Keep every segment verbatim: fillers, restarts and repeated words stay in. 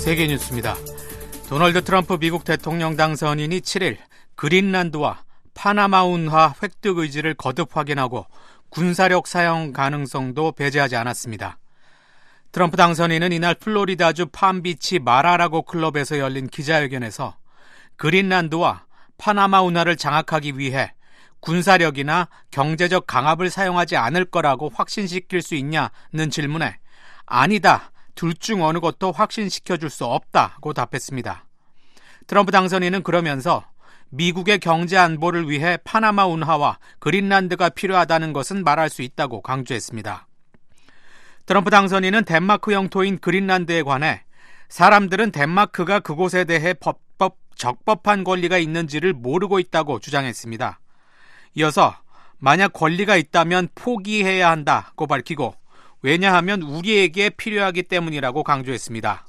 세계뉴스입니다. 도널드 트럼프 미국 대통령 당선인이 칠일 그린란드와 파나마 운하 획득 의지를 거듭 확인하고 군사력 사용 가능성도 배제하지 않았습니다. 트럼프 당선인은 이날 플로리다주 팜비치 마라라고 클럽에서 열린 기자회견에서 그린란드와 파나마 운하를 장악하기 위해 군사력이나 경제적 강압을 사용하지 않을 거라고 확신시킬 수 있냐는 질문에 아니다, 둘 중 어느 것도 확신시켜줄 수 없다고 답했습니다. 트럼프 당선인은 그러면서 미국의 경제 안보를 위해 파나마 운하와 그린란드가 필요하다는 것은 말할 수 있다고 강조했습니다. 트럼프 당선인은 덴마크 영토인 그린란드에 관해 사람들은 덴마크가 그곳에 대해 법법, 적법한 권리가 있는지를 모르고 있다고 주장했습니다. 이어서 만약 권리가 있다면 포기해야 한다고 밝히고 왜냐하면 우리에게 필요하기 때문이라고 강조했습니다.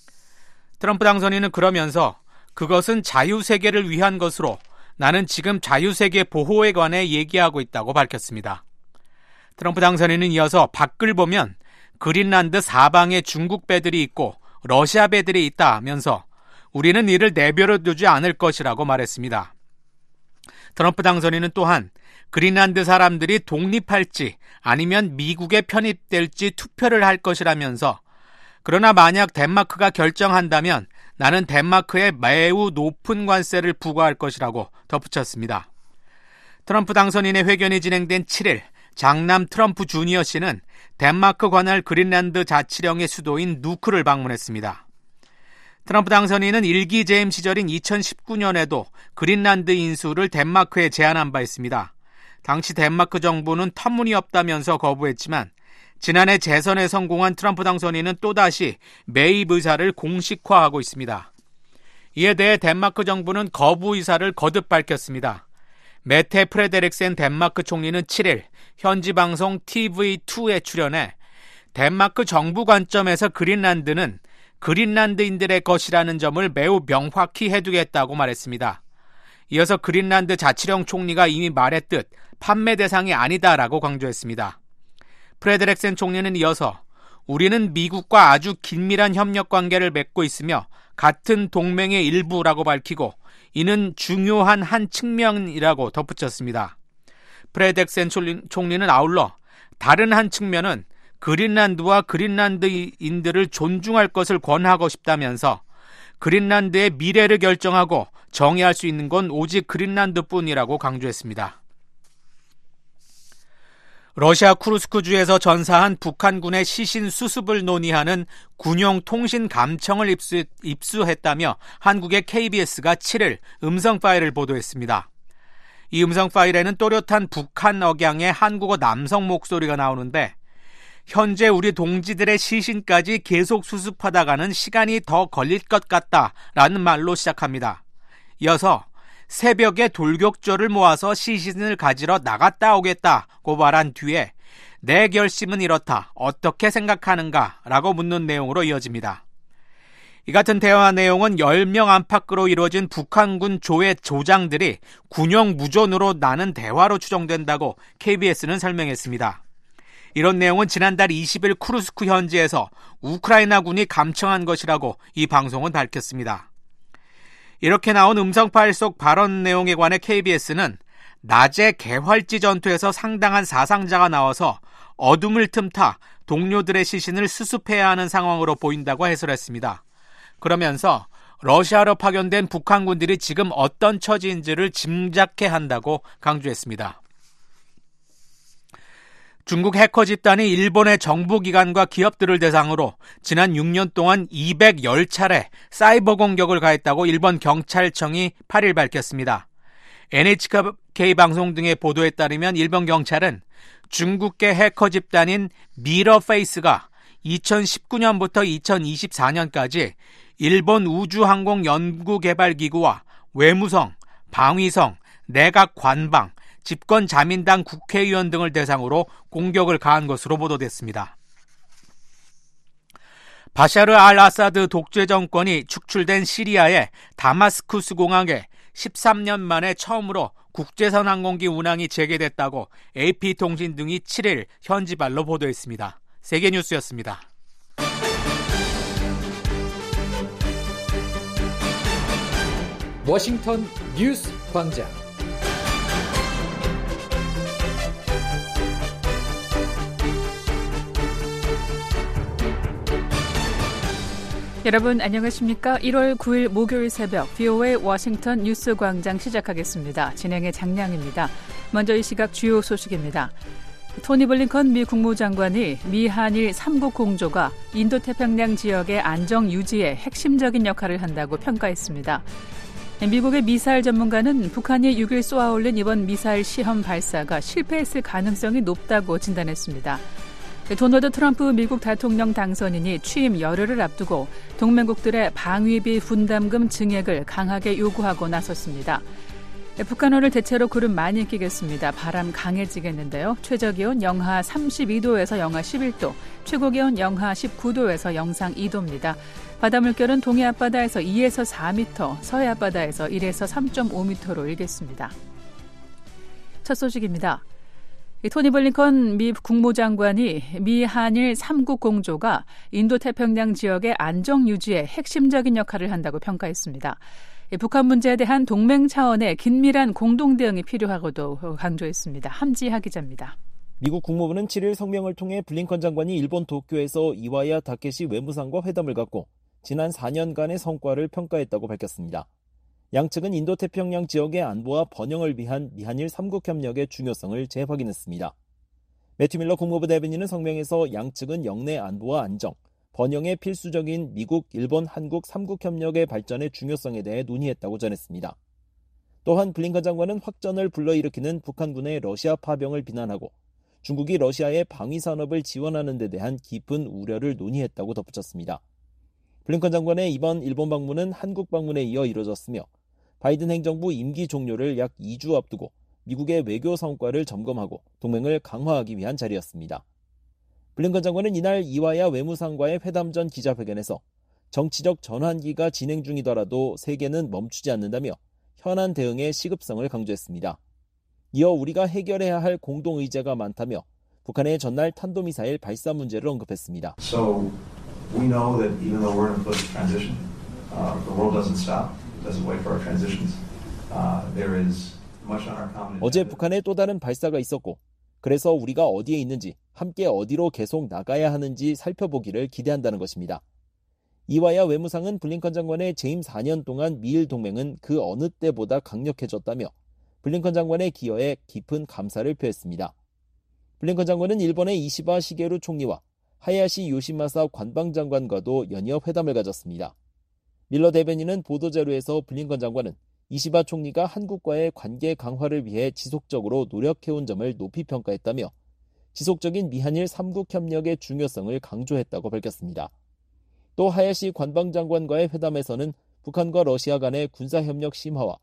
트럼프 당선인은 그러면서 그것은 자유세계를 위한 것으로 나는 지금 자유세계 보호에 관해 얘기하고 있다고 밝혔습니다. 트럼프 당선인은 이어서 밖을 보면 그린란드 사방에 중국 배들이 있고 러시아 배들이 있다면서 우리는 이를 내버려두지 않을 것이라고 말했습니다. 트럼프 당선인은 또한 그린란드 사람들이 독립할지 아니면 미국에 편입될지 투표를 할 것이라면서 그러나 만약 덴마크가 결정한다면 나는 덴마크에 매우 높은 관세를 부과할 것이라고 덧붙였습니다. 트럼프 당선인의 회견이 진행된 칠일 장남 트럼프 주니어 씨는 덴마크 관할 그린란드 자치령의 수도인 누크를 방문했습니다. 트럼프 당선인은 일기 재임 시절인 이천십구 년에도 그린란드 인수를 덴마크에 제안한 바 있습니다. 당시 덴마크 정부는 터무니없다면서 거부했지만 지난해 재선에 성공한 트럼프 당선인은 또다시 매입 의사를 공식화하고 있습니다. 이에 대해 덴마크 정부는 거부 의사를 거듭 밝혔습니다. 메테 프레데릭센 덴마크 총리는 칠일 현지 방송 티브이투에 출연해 덴마크 정부 관점에서 그린란드는 그린란드인들의 것이라는 점을 매우 명확히 해두겠다고 말했습니다. 이어서 그린란드 자치령 총리가 이미 말했듯 판매 대상이 아니다라고 강조했습니다. 프레데릭센 총리는 이어서 우리는 미국과 아주 긴밀한 협력 관계를 맺고 있으며 같은 동맹의 일부라고 밝히고 이는 중요한 한 측면이라고 덧붙였습니다. 프레데릭센 총리는 아울러 다른 한 측면은 그린란드와 그린란드인들을 존중할 것을 권하고 싶다면서 그린란드의 미래를 결정하고 정의할 수 있는 건 오직 그린란드뿐이라고 강조했습니다. 러시아 쿠르스크주에서 전사한 북한군의 시신 수습을 논의하는 군용 통신 감청을 입수, 입수했다며 한국의 케이비에스가 칠일 음성 파일을 보도했습니다. 이 음성 파일에는 또렷한 북한 억양의 한국어 남성 목소리가 나오는데 현재 우리 동지들의 시신까지 계속 수습하다가는 시간이 더 걸릴 것 같다라는 말로 시작합니다. 이어서 새벽에 돌격조를 모아서 시신을 가지러 나갔다 오겠다고 말한 뒤에 내 결심은 이렇다. 어떻게 생각하는가? 라고 묻는 내용으로 이어집니다. 이 같은 대화 내용은 열 명 안팎으로 이루어진 북한군 조의 조장들이 군용 무전으로 나눈 대화로 추정된다고 케이비에스는 설명했습니다. 이런 내용은 지난달 이십일 쿠르스크 현지에서 우크라이나군이 감청한 것이라고 이 방송은 밝혔습니다. 이렇게 나온 음성 파일 속 발언 내용에 관해 케이비에스는 낮에 개활지 전투에서 상당한 사상자가 나와서 어둠을 틈타 동료들의 시신을 수습해야 하는 상황으로 보인다고 해설했습니다. 그러면서 러시아로 파견된 북한군들이 지금 어떤 처지인지를 짐작해야 한다고 강조했습니다. 중국 해커 집단이 일본의 정부기관과 기업들을 대상으로 지난 육 년 동안 이백십 차례 사이버 공격을 가했다고 일본 경찰청이 팔일 밝혔습니다. 엔에이치케이 방송 등의 보도에 따르면 일본 경찰은 중국계 해커 집단인 미러페이스가 이천십구 년부터 이천이십사 년까지 일본 우주항공연구개발기구와 외무성, 방위성, 내각 관방, 집권자민당 국회의원 등을 대상으로 공격을 가한 것으로 보도됐습니다. 바샤르 알 아사드 독재 정권이 축출된 시리아의 다마스쿠스 공항에 십삼 년 만에 처음으로 국제선 항공기 운항이 재개됐다고 에이피통신 등이 칠일 현지발로 보도했습니다. 세계뉴스였습니다. 워싱턴 뉴스 광장. 여러분 안녕하십니까? 일월 구일 목요일 새벽 브이오에이 워싱턴 뉴스 광장 시작하겠습니다. 진행의 장량입니다. 먼저 이 시각 주요 소식입니다. 토니 블링컨 미 국무장관이 미한일 삼국 공조가 인도태평양 지역의 안정 유지에 핵심적인 역할을 한다고 평가했습니다. 미국의 미사일 전문가는 북한이 육일 쏘아올린 이번 미사일 시험 발사가 실패했을 가능성이 높다고 진단했습니다. 도널드 트럼프 미국 대통령 당선인이 취임 열흘을 앞두고 동맹국들의 방위비 분담금 증액을 강하게 요구하고 나섰습니다. 북한어를 대체로 구름 많이 끼겠습니다. 바람 강해지겠는데요. 최저기온 영하 삼십이도에서 영하 십일도, 최고기온 영하 십구도에서 영상 이도입니다. 바다 물결은 동해 앞바다에서 이에서 사 미터, 서해 앞바다에서 일에서 삼 점 오 미터로 일겠습니다. 첫 소식입니다. 토니 블링컨 미 국무장관이 미 한일 삼국 공조가 인도태평양 지역의 안정 유지에 핵심적인 역할을 한다고 평가했습니다. 북한 문제에 대한 동맹 차원의 긴밀한 공동 대응이 필요하고도 강조했습니다. 함지하 기자입니다. 미국 국무부는 칠일 성명을 통해 블링컨 장관이 일본 도쿄에서 이와야 다케시 외무상과 회담을 갖고 지난 사 년간의 성과를 평가했다고 밝혔습니다. 양측은 인도태평양 지역의 안보와 번영을 위한 미한일 삼국 협력의 중요성을 재확인했습니다. 매튜 밀러 국무부 대변인은 성명에서 양측은 영내 안보와 안정, 번영에 필수적인 미국, 일본, 한국 삼국 협력의 발전의 중요성에 대해 논의했다고 전했습니다. 또한 블링컨 장관은 확전을 불러일으키는 북한군의 러시아 파병을 비난하고 중국이 러시아의 방위산업을 지원하는 데 대한 깊은 우려를 논의했다고 덧붙였습니다. 블링컨 장관의 이번 일본 방문은 한국 방문에 이어 이뤄졌으며 바이든 행정부 임기 종료를 약 이 주 앞두고 미국의 외교 성과를 점검하고 동맹을 강화하기 위한 자리였습니다. 블링컨 장관은 이날 이와야 외무상과의 회담 전 기자회견에서 정치적 전환기가 진행 중이더라도 세계는 멈추지 않는다며 현안 대응의 시급성을 강조했습니다. 이어 우리가 해결해야 할 공동의제가 많다며 북한의 전날 탄도미사일 발사 문제를 언급했습니다. So we know that even though we're in a political transition, uh, the world doesn't stop, doesn't wait for our transitions. Uh, there is much on our common. 어제 북한에 또 다른 발사가 있었고 그래서 우리가 어디에 있는지 함께 어디로 계속 나가야 하는지 살펴보기를 기대한다는 것입니다. 이와야 외무상은 블링컨 장관의 재임 사 년 동안 미일 동맹은 그 어느 때보다 강력해졌다며 블링컨 장관의 기여에 깊은 감사를 표했습니다. 블링컨 장관은 일본의 이시바 시게루 총리와 하야시 요시마사 관방장관과도 연이어 회담을 가졌습니다. 밀러 대변인은 보도자료에서 블링컨 장관은 이시바 총리가 한국과의 관계 강화를 위해 지속적으로 노력해온 점을 높이 평가했다며 지속적인 미한일 삼국 협력의 중요성을 강조했다고 밝혔습니다. 또 하야시 관방장관과의 회담에서는 북한과 러시아 간의 군사협력 심화와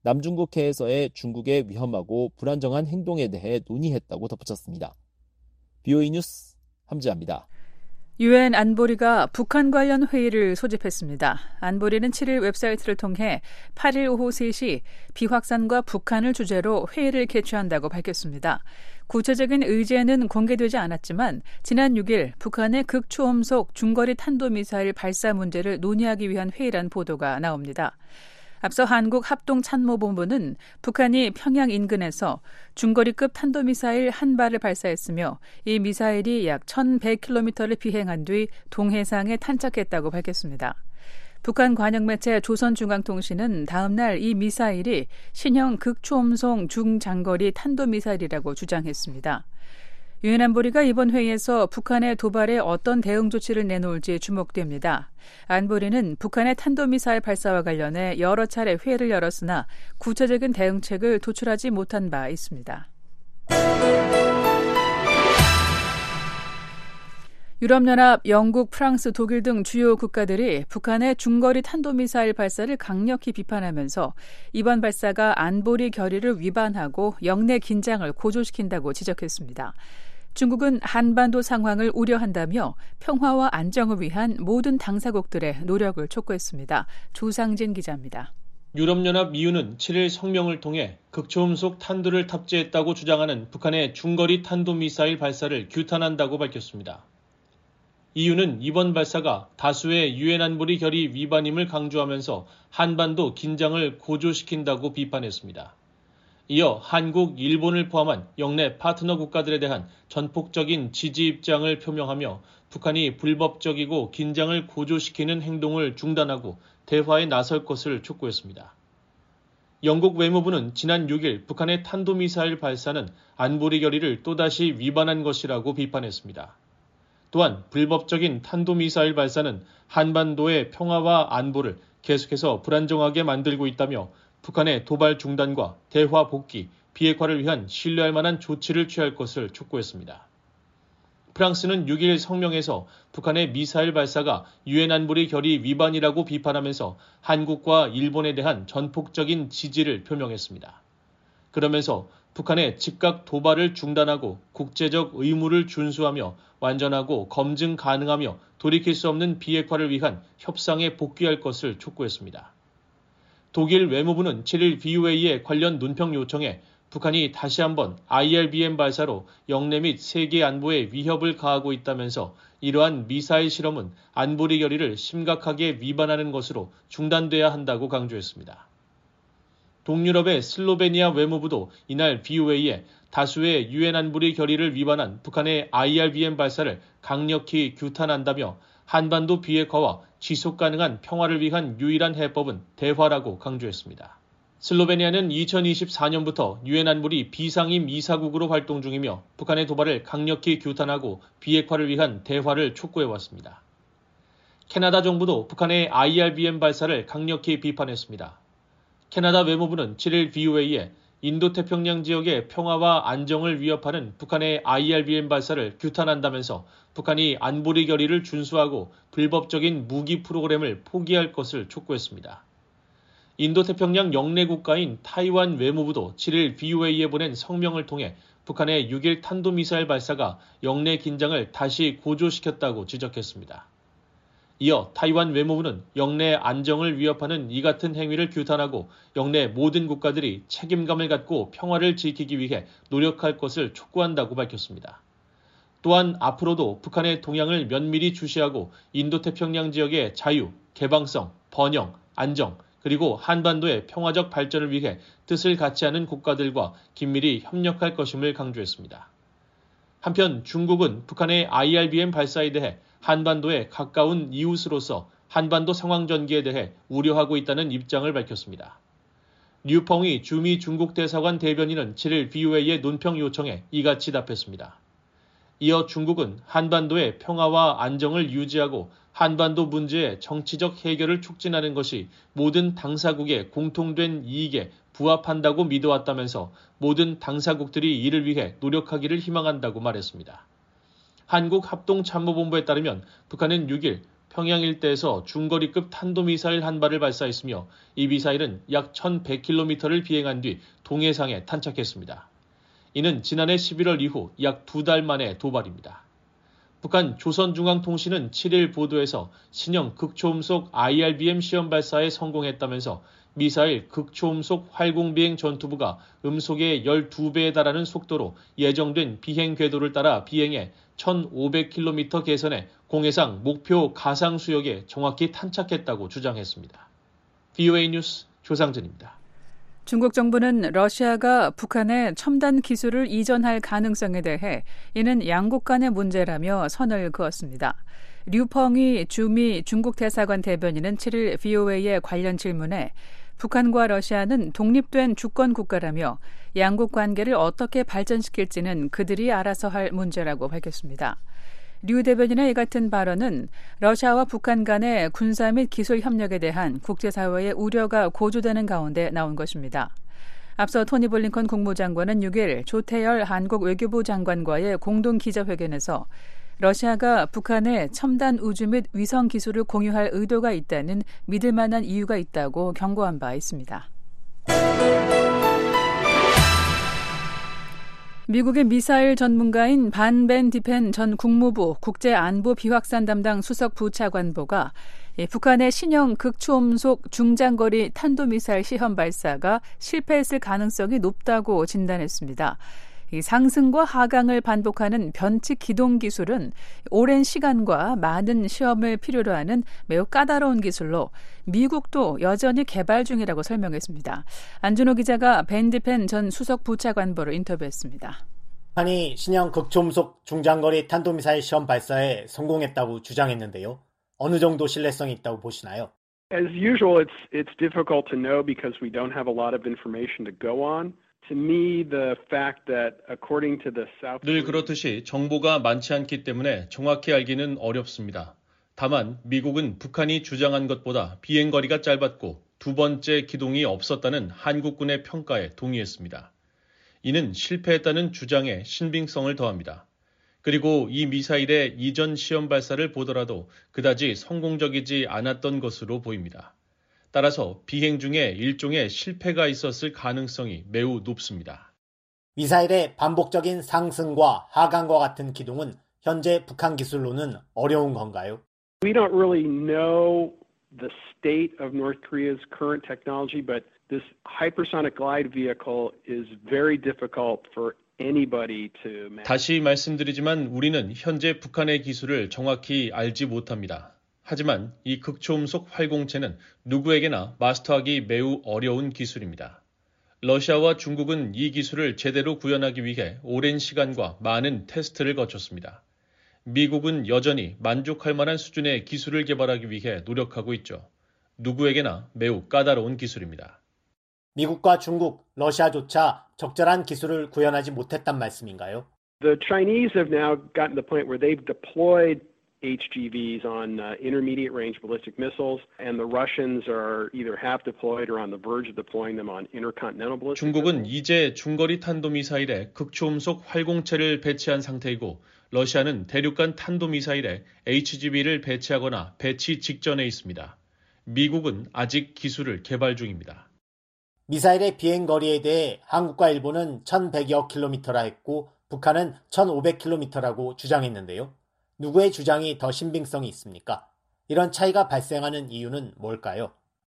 남중국해에서의 중국의 위험하고 불안정한 행동에 대해 논의했다고 덧붙였습니다. 브이오에이 뉴스 함지아입니다. 유엔 안보리가 북한 관련 회의를 소집했습니다. 안보리는 칠일 웹사이트를 통해 팔일 오후 세 시 비확산과 북한을 주제로 회의를 개최한다고 밝혔습니다. 구체적인 의제는 공개되지 않았지만 지난 육일 북한의 극초음속 중거리 탄도미사일 발사 문제를 논의하기 위한 회의란 보도가 나옵니다. 앞서 한국합동참모본부는 북한이 평양 인근에서 중거리급 탄도미사일 한 발을 발사했으며 이 미사일이 약 천백 킬로미터를 비행한 뒤 동해상에 탄착했다고 밝혔습니다. 북한 관영 매체 조선중앙통신은 다음 날 이 미사일이 신형 극초음속 중장거리 탄도미사일이라고 주장했습니다. 유엔 안보리가 이번 회의에서 북한의 도발에 어떤 대응 조치를 내놓을지 주목됩니다. 안보리는 북한의 탄도미사일 발사와 관련해 여러 차례 회의를 열었으나 구체적인 대응책을 도출하지 못한 바 있습니다. 유럽연합, 영국, 프랑스, 독일 등 주요 국가들이 북한의 중거리 탄도미사일 발사를 강력히 비판하면서 이번 발사가 안보리 결의를 위반하고 영내 긴장을 고조시킨다고 지적했습니다. 중국은 한반도 상황을 우려한다며 평화와 안정을 위한 모든 당사국들의 노력을 촉구했습니다. 조상진 기자입니다. 유럽연합 이유는 칠일 성명을 통해 극초음속 탄두를 탑재했다고 주장하는 북한의 중거리 탄도미사일 발사를 규탄한다고 밝혔습니다. 이유는 이번 발사가 다수의 유엔 안보리 결의 위반임을 강조하면서 한반도 긴장을 고조시킨다고 비판했습니다. 이어 한국, 일본을 포함한 영내 파트너 국가들에 대한 전폭적인 지지 입장을 표명하며 북한이 불법적이고 긴장을 고조시키는 행동을 중단하고 대화에 나설 것을 촉구했습니다. 영국 외무부는 지난 육 일 북한의 탄도미사일 발사는 안보리 결의를 또다시 위반한 것이라고 비판했습니다. 또한 불법적인 탄도미사일 발사는 한반도의 평화와 안보를 계속해서 불안정하게 만들고 있다며 북한의 도발 중단과 대화 복귀, 비핵화를 위한 신뢰할 만한 조치를 취할 것을 촉구했습니다. 프랑스는 육 일 성명에서 북한의 미사일 발사가 유엔 안보리 결의 위반이라고 비판하면서 한국과 일본에 대한 전폭적인 지지를 표명했습니다. 그러면서 북한의 즉각 도발을 중단하고 국제적 의무를 준수하며 완전하고 검증 가능하며 돌이킬 수 없는 비핵화를 위한 협상에 복귀할 것을 촉구했습니다. 독일 외무부는 칠 일 브이오에이의 관련 논평 요청에 북한이 다시 한번 아이알비엠 발사로 영내 및 세계 안보에 위협을 가하고 있다면서 이러한 미사일 실험은 안보리 결의를 심각하게 위반하는 것으로 중단돼야 한다고 강조했습니다. 동유럽의 슬로베니아 외무부도 이날 브이오에이에 다수의 유엔 안보리 결의를 위반한 북한의 아이알비엠 발사를 강력히 규탄한다며 한반도 비핵화와 지속 가능한 평화를 위한 유일한 해법은 대화라고 강조했습니다. 슬로베니아는 이천이십사 년부터 유엔 안보리 비상임 이사국으로 활동 중이며 북한의 도발을 강력히 규탄하고 비핵화를 위한 대화를 촉구해왔습니다. 캐나다 정부도 북한의 아이알비엠 발사를 강력히 비판했습니다. 캐나다 외무부는 칠 일 브이오에이에 인도태평양 지역의 평화와 안정을 위협하는 북한의 아이알비엠 발사를 규탄한다면서 북한이 안보리 결의를 준수하고 불법적인 무기 프로그램을 포기할 것을 촉구했습니다. 인도태평양 영내 국가인 타이완 외무부도 칠 일 브이오에이에 보낸 성명을 통해 북한의 육 일 탄도미사일 발사가 영내 긴장을 다시 고조시켰다고 지적했습니다. 이어 타이완 외무부는 영내 안정을 위협하는 이 같은 행위를 규탄하고 영내 모든 국가들이 책임감을 갖고 평화를 지키기 위해 노력할 것을 촉구한다고 밝혔습니다. 또한 앞으로도 북한의 동향을 면밀히 주시하고 인도태평양 지역의 자유, 개방성, 번영, 안정, 그리고 한반도의 평화적 발전을 위해 뜻을 같이 하는 국가들과 긴밀히 협력할 것임을 강조했습니다. 한편 중국은 북한의 아이알비엠 발사에 대해 한반도에 가까운 이웃으로서 한반도 상황 전개에 대해 우려하고 있다는 입장을 밝혔습니다. 류펑이 주미 중국 대사관 대변인은 칠 일 브이오에이의 논평 요청에 이같이 답했습니다. 이어 중국은 한반도의 평화와 안정을 유지하고 한반도 문제의 정치적 해결을 촉진하는 것이 모든 당사국의 공통된 이익에 부합한다고 믿어왔다면서 모든 당사국들이 이를 위해 노력하기를 희망한다고 말했습니다. 한국합동참모본부에 따르면 북한은 육 일 평양 일대에서 중거리급 탄도미사일 한 발을 발사했으며 이 미사일은 약 천백 킬로미터를 비행한 뒤 동해상에 탄착했습니다. 이는 지난해 십일월 이후 약 두 달 만의 도발입니다. 북한 조선중앙통신은 칠 일 보도에서 신형 극초음속 아이알비엠 시험 발사에 성공했다면서 미사일 극초음속 활공비행 전투부가 음속의 열두 배에 달하는 속도로 예정된 비행 궤도를 따라 비행해 천오백 킬로미터 계선해 공해상 목표 가상 수역에 정확히 탄착했다고 주장했습니다. 브이오에이 뉴스 조상진입니다. 중국 정부는 러시아가 북한에 첨단 기술을 이전할 가능성에 대해 이는 양국 간의 문제라며 선을 그었습니다. 류펑이 주미 중국 대사관 대변인은 칠 일 브이오에이의 관련 질문에 북한과 러시아는 독립된 주권 국가라며 양국 관계를 어떻게 발전시킬지는 그들이 알아서 할 문제라고 밝혔습니다. 류 대변인의 이 같은 발언은 러시아와 북한 간의 군사 및 기술 협력에 대한 국제사회의 우려가 고조되는 가운데 나온 것입니다. 앞서 토니 블링컨 국무장관은 육 일 조태열 한국 외교부 장관과의 공동 기자회견에서 러시아가 북한에 첨단 우주 및 위성 기술을 공유할 의도가 있다는 믿을 만한 이유가 있다고 경고한 바 있습니다. 미국의 미사일 전문가인 반 벤 디펜 전 국무부 국제안보 비확산 담당 수석 부차관보가 북한의 신형 극초음속 중장거리 탄도미사일 시험 발사가 실패했을 가능성이 높다고 진단했습니다. 이 상승과 하강을 반복하는 변칙 기동 기술은 오랜 시간과 많은 시험을 필요로 하는 매우 까다로운 기술로 미국도 여전히 개발 중이라고 설명했습니다. 안준호 기자가 밴디펜 전 수석 부차관보를 인터뷰했습니다. 북한이 신형 극초음속 중장거리 탄도미사일 시험 발사에 성공했다고 주장했는데요. 어느 정도 신뢰성이 있다고 보시나요? As usual, it's it's difficult to know because we don't have a lot of information to go on. To me, the fact that according to the South 늘 그렇듯이 정보가 많지 않기 때문에 정확히 알기는 어렵습니다. 다만 미국은 북한이 주장한 것보다 비행거리가 짧았고 두 번째 기동이 없었다는 한국군의 평가에 동의했습니다. 이는 실패했다는 주장에 신빙성을 더합니다. 그리고 이 미사일의 이전 시험 발사를 보더라도 그다지 성공적이지 않았던 것으로 보입니다. 따라서 비행 중에 일종의 실패가 있었을 가능성이 매우 높습니다. 미사일의 반복적인 상승과 하강과 같은 기동은 현재 북한 기술로는 어려운 건가요? We don't really know the state of North Korea's current technology, but this hypersonic glide vehicle is very difficult for anybody to manage. 다시 말씀드리지만 우리는 현재 북한의 기술을 정확히 알지 못합니다. 하지만 이 극초음속 활공체는 누구에게나 마스터하기 매우 어려운 기술입니다. 러시아와 중국은 이 기술을 제대로 구현하기 위해 오랜 시간과 많은 테스트를 거쳤습니다. 미국은 여전히 만족할 만한 수준의 기술을 개발하기 위해 노력하고 있죠. 누구에게나 매우 까다로운 기술입니다. 미국과 중국, 러시아조차 적절한 기술을 구현하지 못했단 말씀인가요? The Chinese have now gotten to the point where they've deployed H G Vs on uh, intermediate range ballistic missiles, and the Russians are either have deployed or on the verge of deploying them on intercontinental ballistic 중국은 missiles. 이제 중거리 탄도미사일에 극초음속 활공체를 배치한 상태이고 러시아는 대륙간 탄도미사일에 H G V를 배치하거나 배치 직전에 있습니다. 미국은 아직 기술을 개발 중입니다. 미사일의 비행거리에 대해 한국과 일본은 천백여 킬로미터라 했고 북한은 천오백 킬로미터라고 주장했는데요. 누구의 주장이 더 신빙성이 있습니까? 이런 차이가 발생하는 이유는 뭘까요?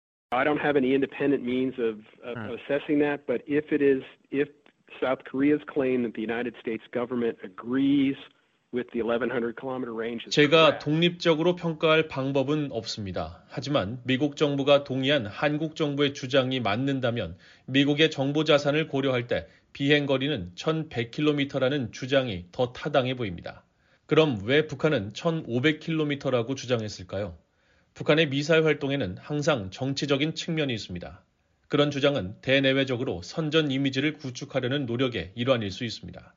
I don't have any independent means of, of 음. assessing that, but if it is, if South Korea's claim that the United States government agrees with the eleven hundred kilometer range is 제가 correct. 독립적으로 평가할 방법은 없습니다. 하지만 미국 정부가 동의한 한국 정부의 주장이 맞는다면 미국의 정보 자산을 고려할 때 비행거리는 천백 킬로미터라는 주장이 더 타당해 보입니다. 그럼 왜 북한은 천오백 킬로미터라고 주장했을까요? 북한의 미사일 활동에는 항상 정치적인 측면이 있습니다. 그런 주장은 대내외적으로 선전 이미지를 구축하려는 노력의 일환일 수 있습니다.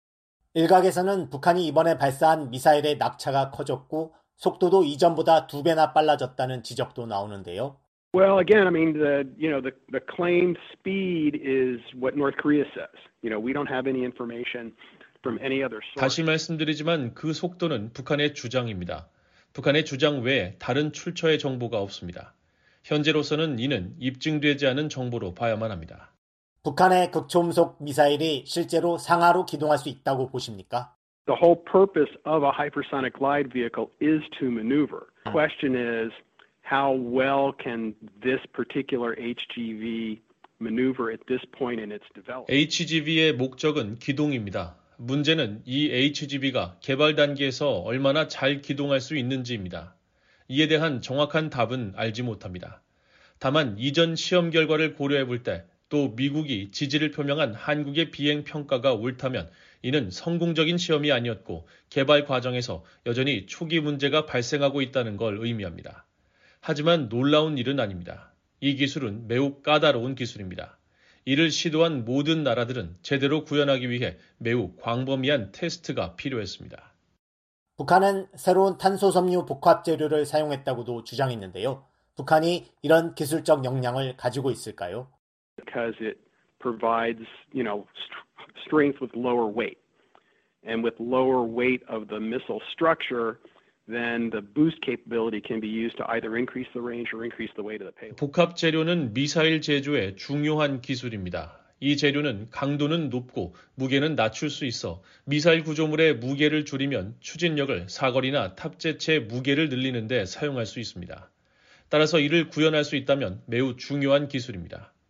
일각에서는 북한이 이번에 발사한 미사일의 낙차가 커졌고 속도도 이전보다 두 배나 빨라졌다는 지적도 나오는데요. Well, again, I mean, the you know the the claimed speed is what North Korea says. You know, we don't have any information from any other source. 다시 말씀드리지만 그 속도는 북한의 주장입니다. 북한의 주장 외에 다른 출처의 정보가 없습니다. 현재로서는 이는 입증되지 않은 정보로 봐야만 합니다. 북한의 극초음속 미사일이 실제로 상하로 기동할 수 있다고 보십니까? The whole purpose of a hypersonic glide vehicle is to maneuver. The question is, how well can this particular H G V maneuver at this point in its development? H G V의 목적은 기동입니다. 문제는 이 H G V가 개발 단계에서 얼마나 잘 기동할 수 있는지입니다. 이에 대한 정확한 답은 알지 못합니다. 다만 이전 시험 결과를 고려해 볼 때 또 미국이 지지를 표명한 한국의 비행 평가가 옳다면 이는 성공적인 시험이 아니었고 개발 과정에서 여전히 초기 문제가 발생하고 있다는 걸 의미합니다. 하지만 놀라운 일은 아닙니다. 이 기술은 매우 까다로운 기술입니다. 이를 시도한 모든 나라들은 제대로 구현하기 위해 매우 광범위한 테스트가 필요했습니다. 북한은 새로운 탄소섬유 복합 재료를 사용했다고도 주장했는데요. 북한이 이런 기술적 역량을 가지고 있을까요? Because it provides, you know, st- strength with lower weight. And with lower weight of the missile structure, then the boost capability can be used to either increase the range or increase the weight of the payload. 복합 재료는 미사일 제조에 중요한 기술입니다. 이 재료는 강도는 높고 무게는 낮출 수 있어 미사일 구조물의 무게를 줄이면 추진력을 사거리나 탑재체 무게를 늘리는 데 사용할 수 있습니다. 따라서 이를 구현할 수 있다면 매우 중요한 기술입니다.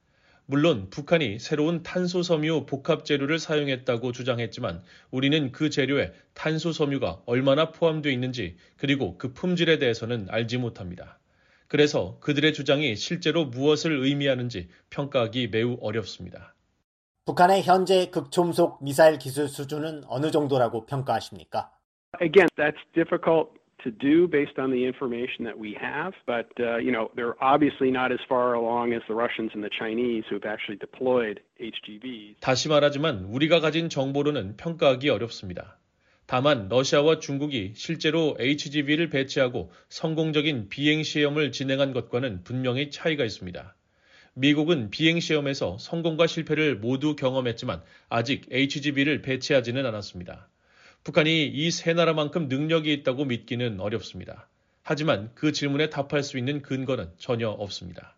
물론 북한이 새로운 탄소섬유 복합 재료를 사용했다고 주장했지만 우리는 그 재료에 탄소섬유가 얼마나 포함되어 있는지 그리고 그 품질에 대해서는 알지 못합니다. 그래서 그들의 주장이 실제로 무엇을 의미하는지 평가하기 매우 어렵습니다. 북한의 현재 극초음속 미사일 기술 수준은 어느 정도라고 평가하십니까? Again, that's difficult to do based on the information that we have, but uh, you know, they're obviously not as far along as the Russians and the Chinese who've actually deployed 에이치 지 비s. 다시 말하지만 우리가 가진 정보로는 평가하기 어렵습니다. 다만 러시아와 중국이 실제로 에이치 지 비를 배치하고 성공적인 비행 시험을 진행한 것과는 분명히 차이가 있습니다. 미국은 비행 시험에서 성공과 실패를 모두 경험했지만 아직 에이치 지 비를 배치하지는 않았습니다. 북한이 이 세 나라만큼 능력이 있다고 믿기는 어렵습니다. 하지만 그 질문에 답할 수 있는 근거는 전혀 없습니다.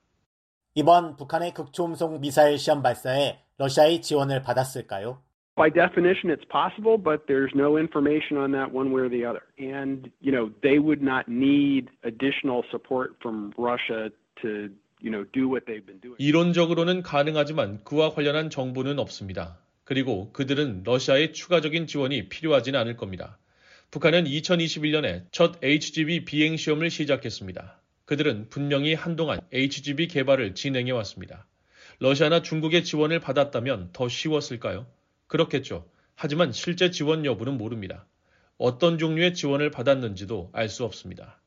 이번 북한의 극초음속 미사일 시험 발사에 러시아의 지원을 받았을까요? By definition, it's possible, but there's no information on that one way or the other. And, you know, they would not need additional support from Russia to, you know, do what they've been doing. 이론적으로는 가능하지만 그와 관련한 정보는 없습니다. 그리고 그들은 러시아의 추가적인 지원이 필요하진 않을 겁니다. 북한은 이천이십일 년에 첫 에이치 지 비 비행 시험을 시작했습니다. 그들은 분명히 한동안 에이치 지 비 개발을 진행해 왔습니다. 러시아나 중국의 지원을 받았다면 더 쉬웠을까요? 그렇겠죠. 하지만 실제 지원 여부는 모릅니다. 어떤 종류의 지원을 받았는지도 알 수 없습니다.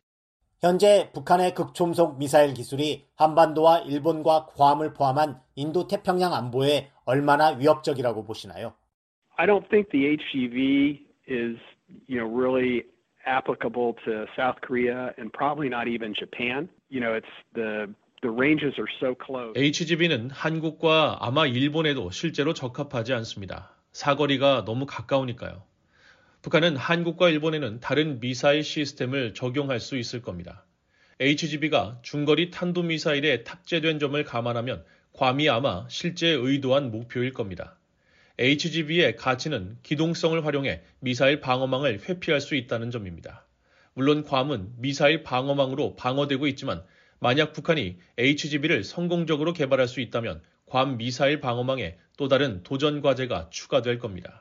현재 북한의 극초음속 미사일 기술이 한반도와 일본과 괌을 포함한 인도 태평양 안보에 얼마나 위협적이라고 보시나요? I don't think the 에이치 지 비 is, you know, really applicable to South Korea and probably not even Japan. You know, it's the the ranges are so close. 에이치 지 비는 한국과 아마 일본에도 실제로 적합하지 않습니다. 사거리가 너무 가까우니까요. 북한은 한국과 일본에는 다른 미사일 시스템을 적용할 수 있을 겁니다. 에이치 지 비가 중거리 탄도미사일에 탑재된 점을 감안하면 괌이 아마 실제 의도한 목표일 겁니다. 에이치 지 비의 가치는 기동성을 활용해 미사일 방어망을 회피할 수 있다는 점입니다. 물론 괌은 미사일 방어망으로 방어되고 있지만 만약 북한이 에이치 지 비를 성공적으로 개발할 수 있다면 괌 미사일 방어망에 또 다른 도전 과제가 추가될 겁니다.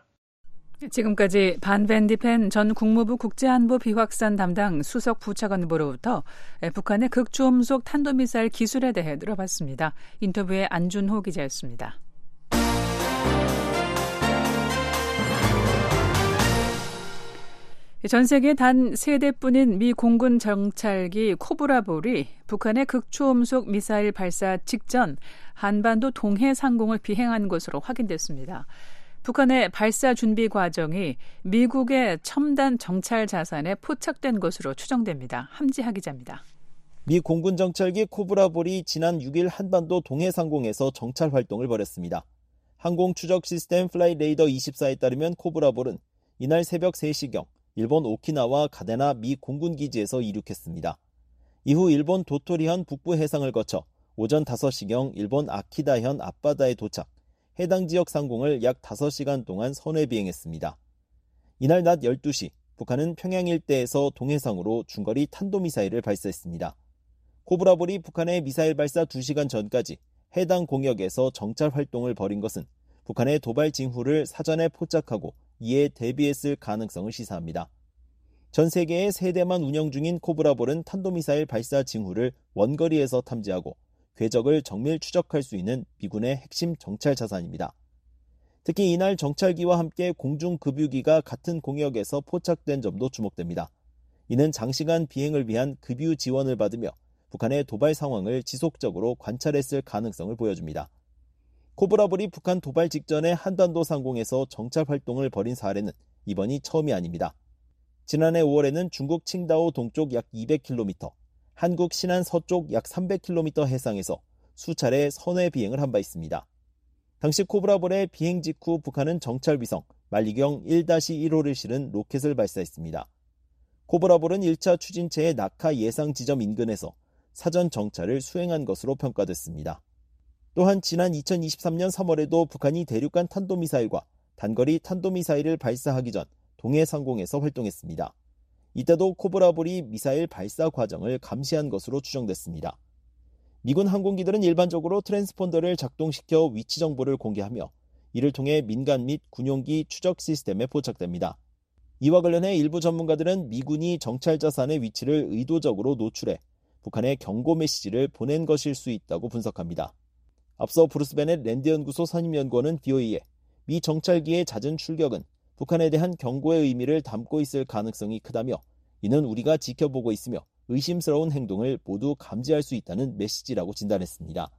지금까지 반 밴디펜 전 국무부 국제안보 비확산 담당 수석 부차관으로부터 북한의 극초음속 탄도미사일 기술에 대해 들어봤습니다. 인터뷰의 안준호 기자였습니다. 전 세계 단 세 대뿐인 미 공군 정찰기 코브라볼이 북한의 극초음속 미사일 발사 직전 한반도 동해 상공을 비행한 것으로 확인됐습니다. 북한의 발사 준비 과정이 미국의 첨단 정찰 자산에 포착된 것으로 추정됩니다. 함지하 기자입니다. 미 공군 정찰기 코브라볼이 지난 육 일 한반도 동해 상공에서 정찰 활동을 벌였습니다. 항공 추적 시스템 플라이 레이더 이십사에 따르면 코브라볼은 이날 새벽 세 시경 일본 오키나와 가데나 미 공군 기지에서 이륙했습니다. 이후 일본 도토리현 북부 해상을 거쳐 오전 다섯 시경 일본 아키다현 앞바다에 도착, 해당 지역 상공을 약 다섯 시간 동안 선회 비행했습니다. 이날 낮 열두 시 북한은 평양 일대에서 동해상으로 중거리 탄도미사일을 발사했습니다. 코브라볼이 북한의 미사일 발사 두 시간 전까지 해당 공역에서 정찰 활동을 벌인 것은 북한의 도발 징후를 사전에 포착하고 이에 대비했을 가능성을 시사합니다. 전 세계에 세 대만 운영 중인 코브라볼은 탄도미사일 발사 징후를 원거리에서 탐지하고 궤적을 정밀 추적할 수 있는 미군의 핵심 정찰 자산입니다. 특히 이날 정찰기와 함께 공중급유기가 같은 공역에서 포착된 점도 주목됩니다. 이는 장시간 비행을 위한 급유 지원을 받으며 북한의 도발 상황을 지속적으로 관찰했을 가능성을 보여줍니다. 코브라볼이 북한 도발 직전에 한반도 상공에서 정찰 활동을 벌인 사례는 이번이 처음이 아닙니다. 지난해 오월에는 중국 칭다오 동쪽 약 이백 킬로미터, 한국 신안 서쪽 약 삼백 킬로미터 해상에서 수차례 선회 비행을 한 바 있습니다. 당시 코브라볼의 비행 직후 북한은 정찰위성 만리경 일 일 호를 실은 로켓을 발사했습니다. 코브라볼은 일 차 추진체의 낙하 예상 지점 인근에서 사전 정찰을 수행한 것으로 평가됐습니다. 또한 지난 이천이십삼 년 삼월에도 북한이 대륙간 탄도미사일과 단거리 탄도미사일을 발사하기 전 동해 상공에서 활동했습니다. 이때도 코브라볼이 미사일 발사 과정을 감시한 것으로 추정됐습니다. 미군 항공기들은 일반적으로 트랜스폰더를 작동시켜 위치 정보를 공개하며 이를 통해 민간 및 군용기 추적 시스템에 포착됩니다. 이와 관련해 일부 전문가들은 미군이 정찰 자산의 위치를 의도적으로 노출해 북한에 경고 메시지를 보낸 것일 수 있다고 분석합니다. 앞서 브루스 베넷 랜드연구소 선임연구원은 브이오에이에 미 정찰기의 잦은 출격은 북한에 대한 경고의 의미를 담고 있을 가능성이 크다며 이는 우리가 지켜보고 있으며 의심스러운 행동을 모두 감지할 수 있다는 메시지라고 진단했습니다.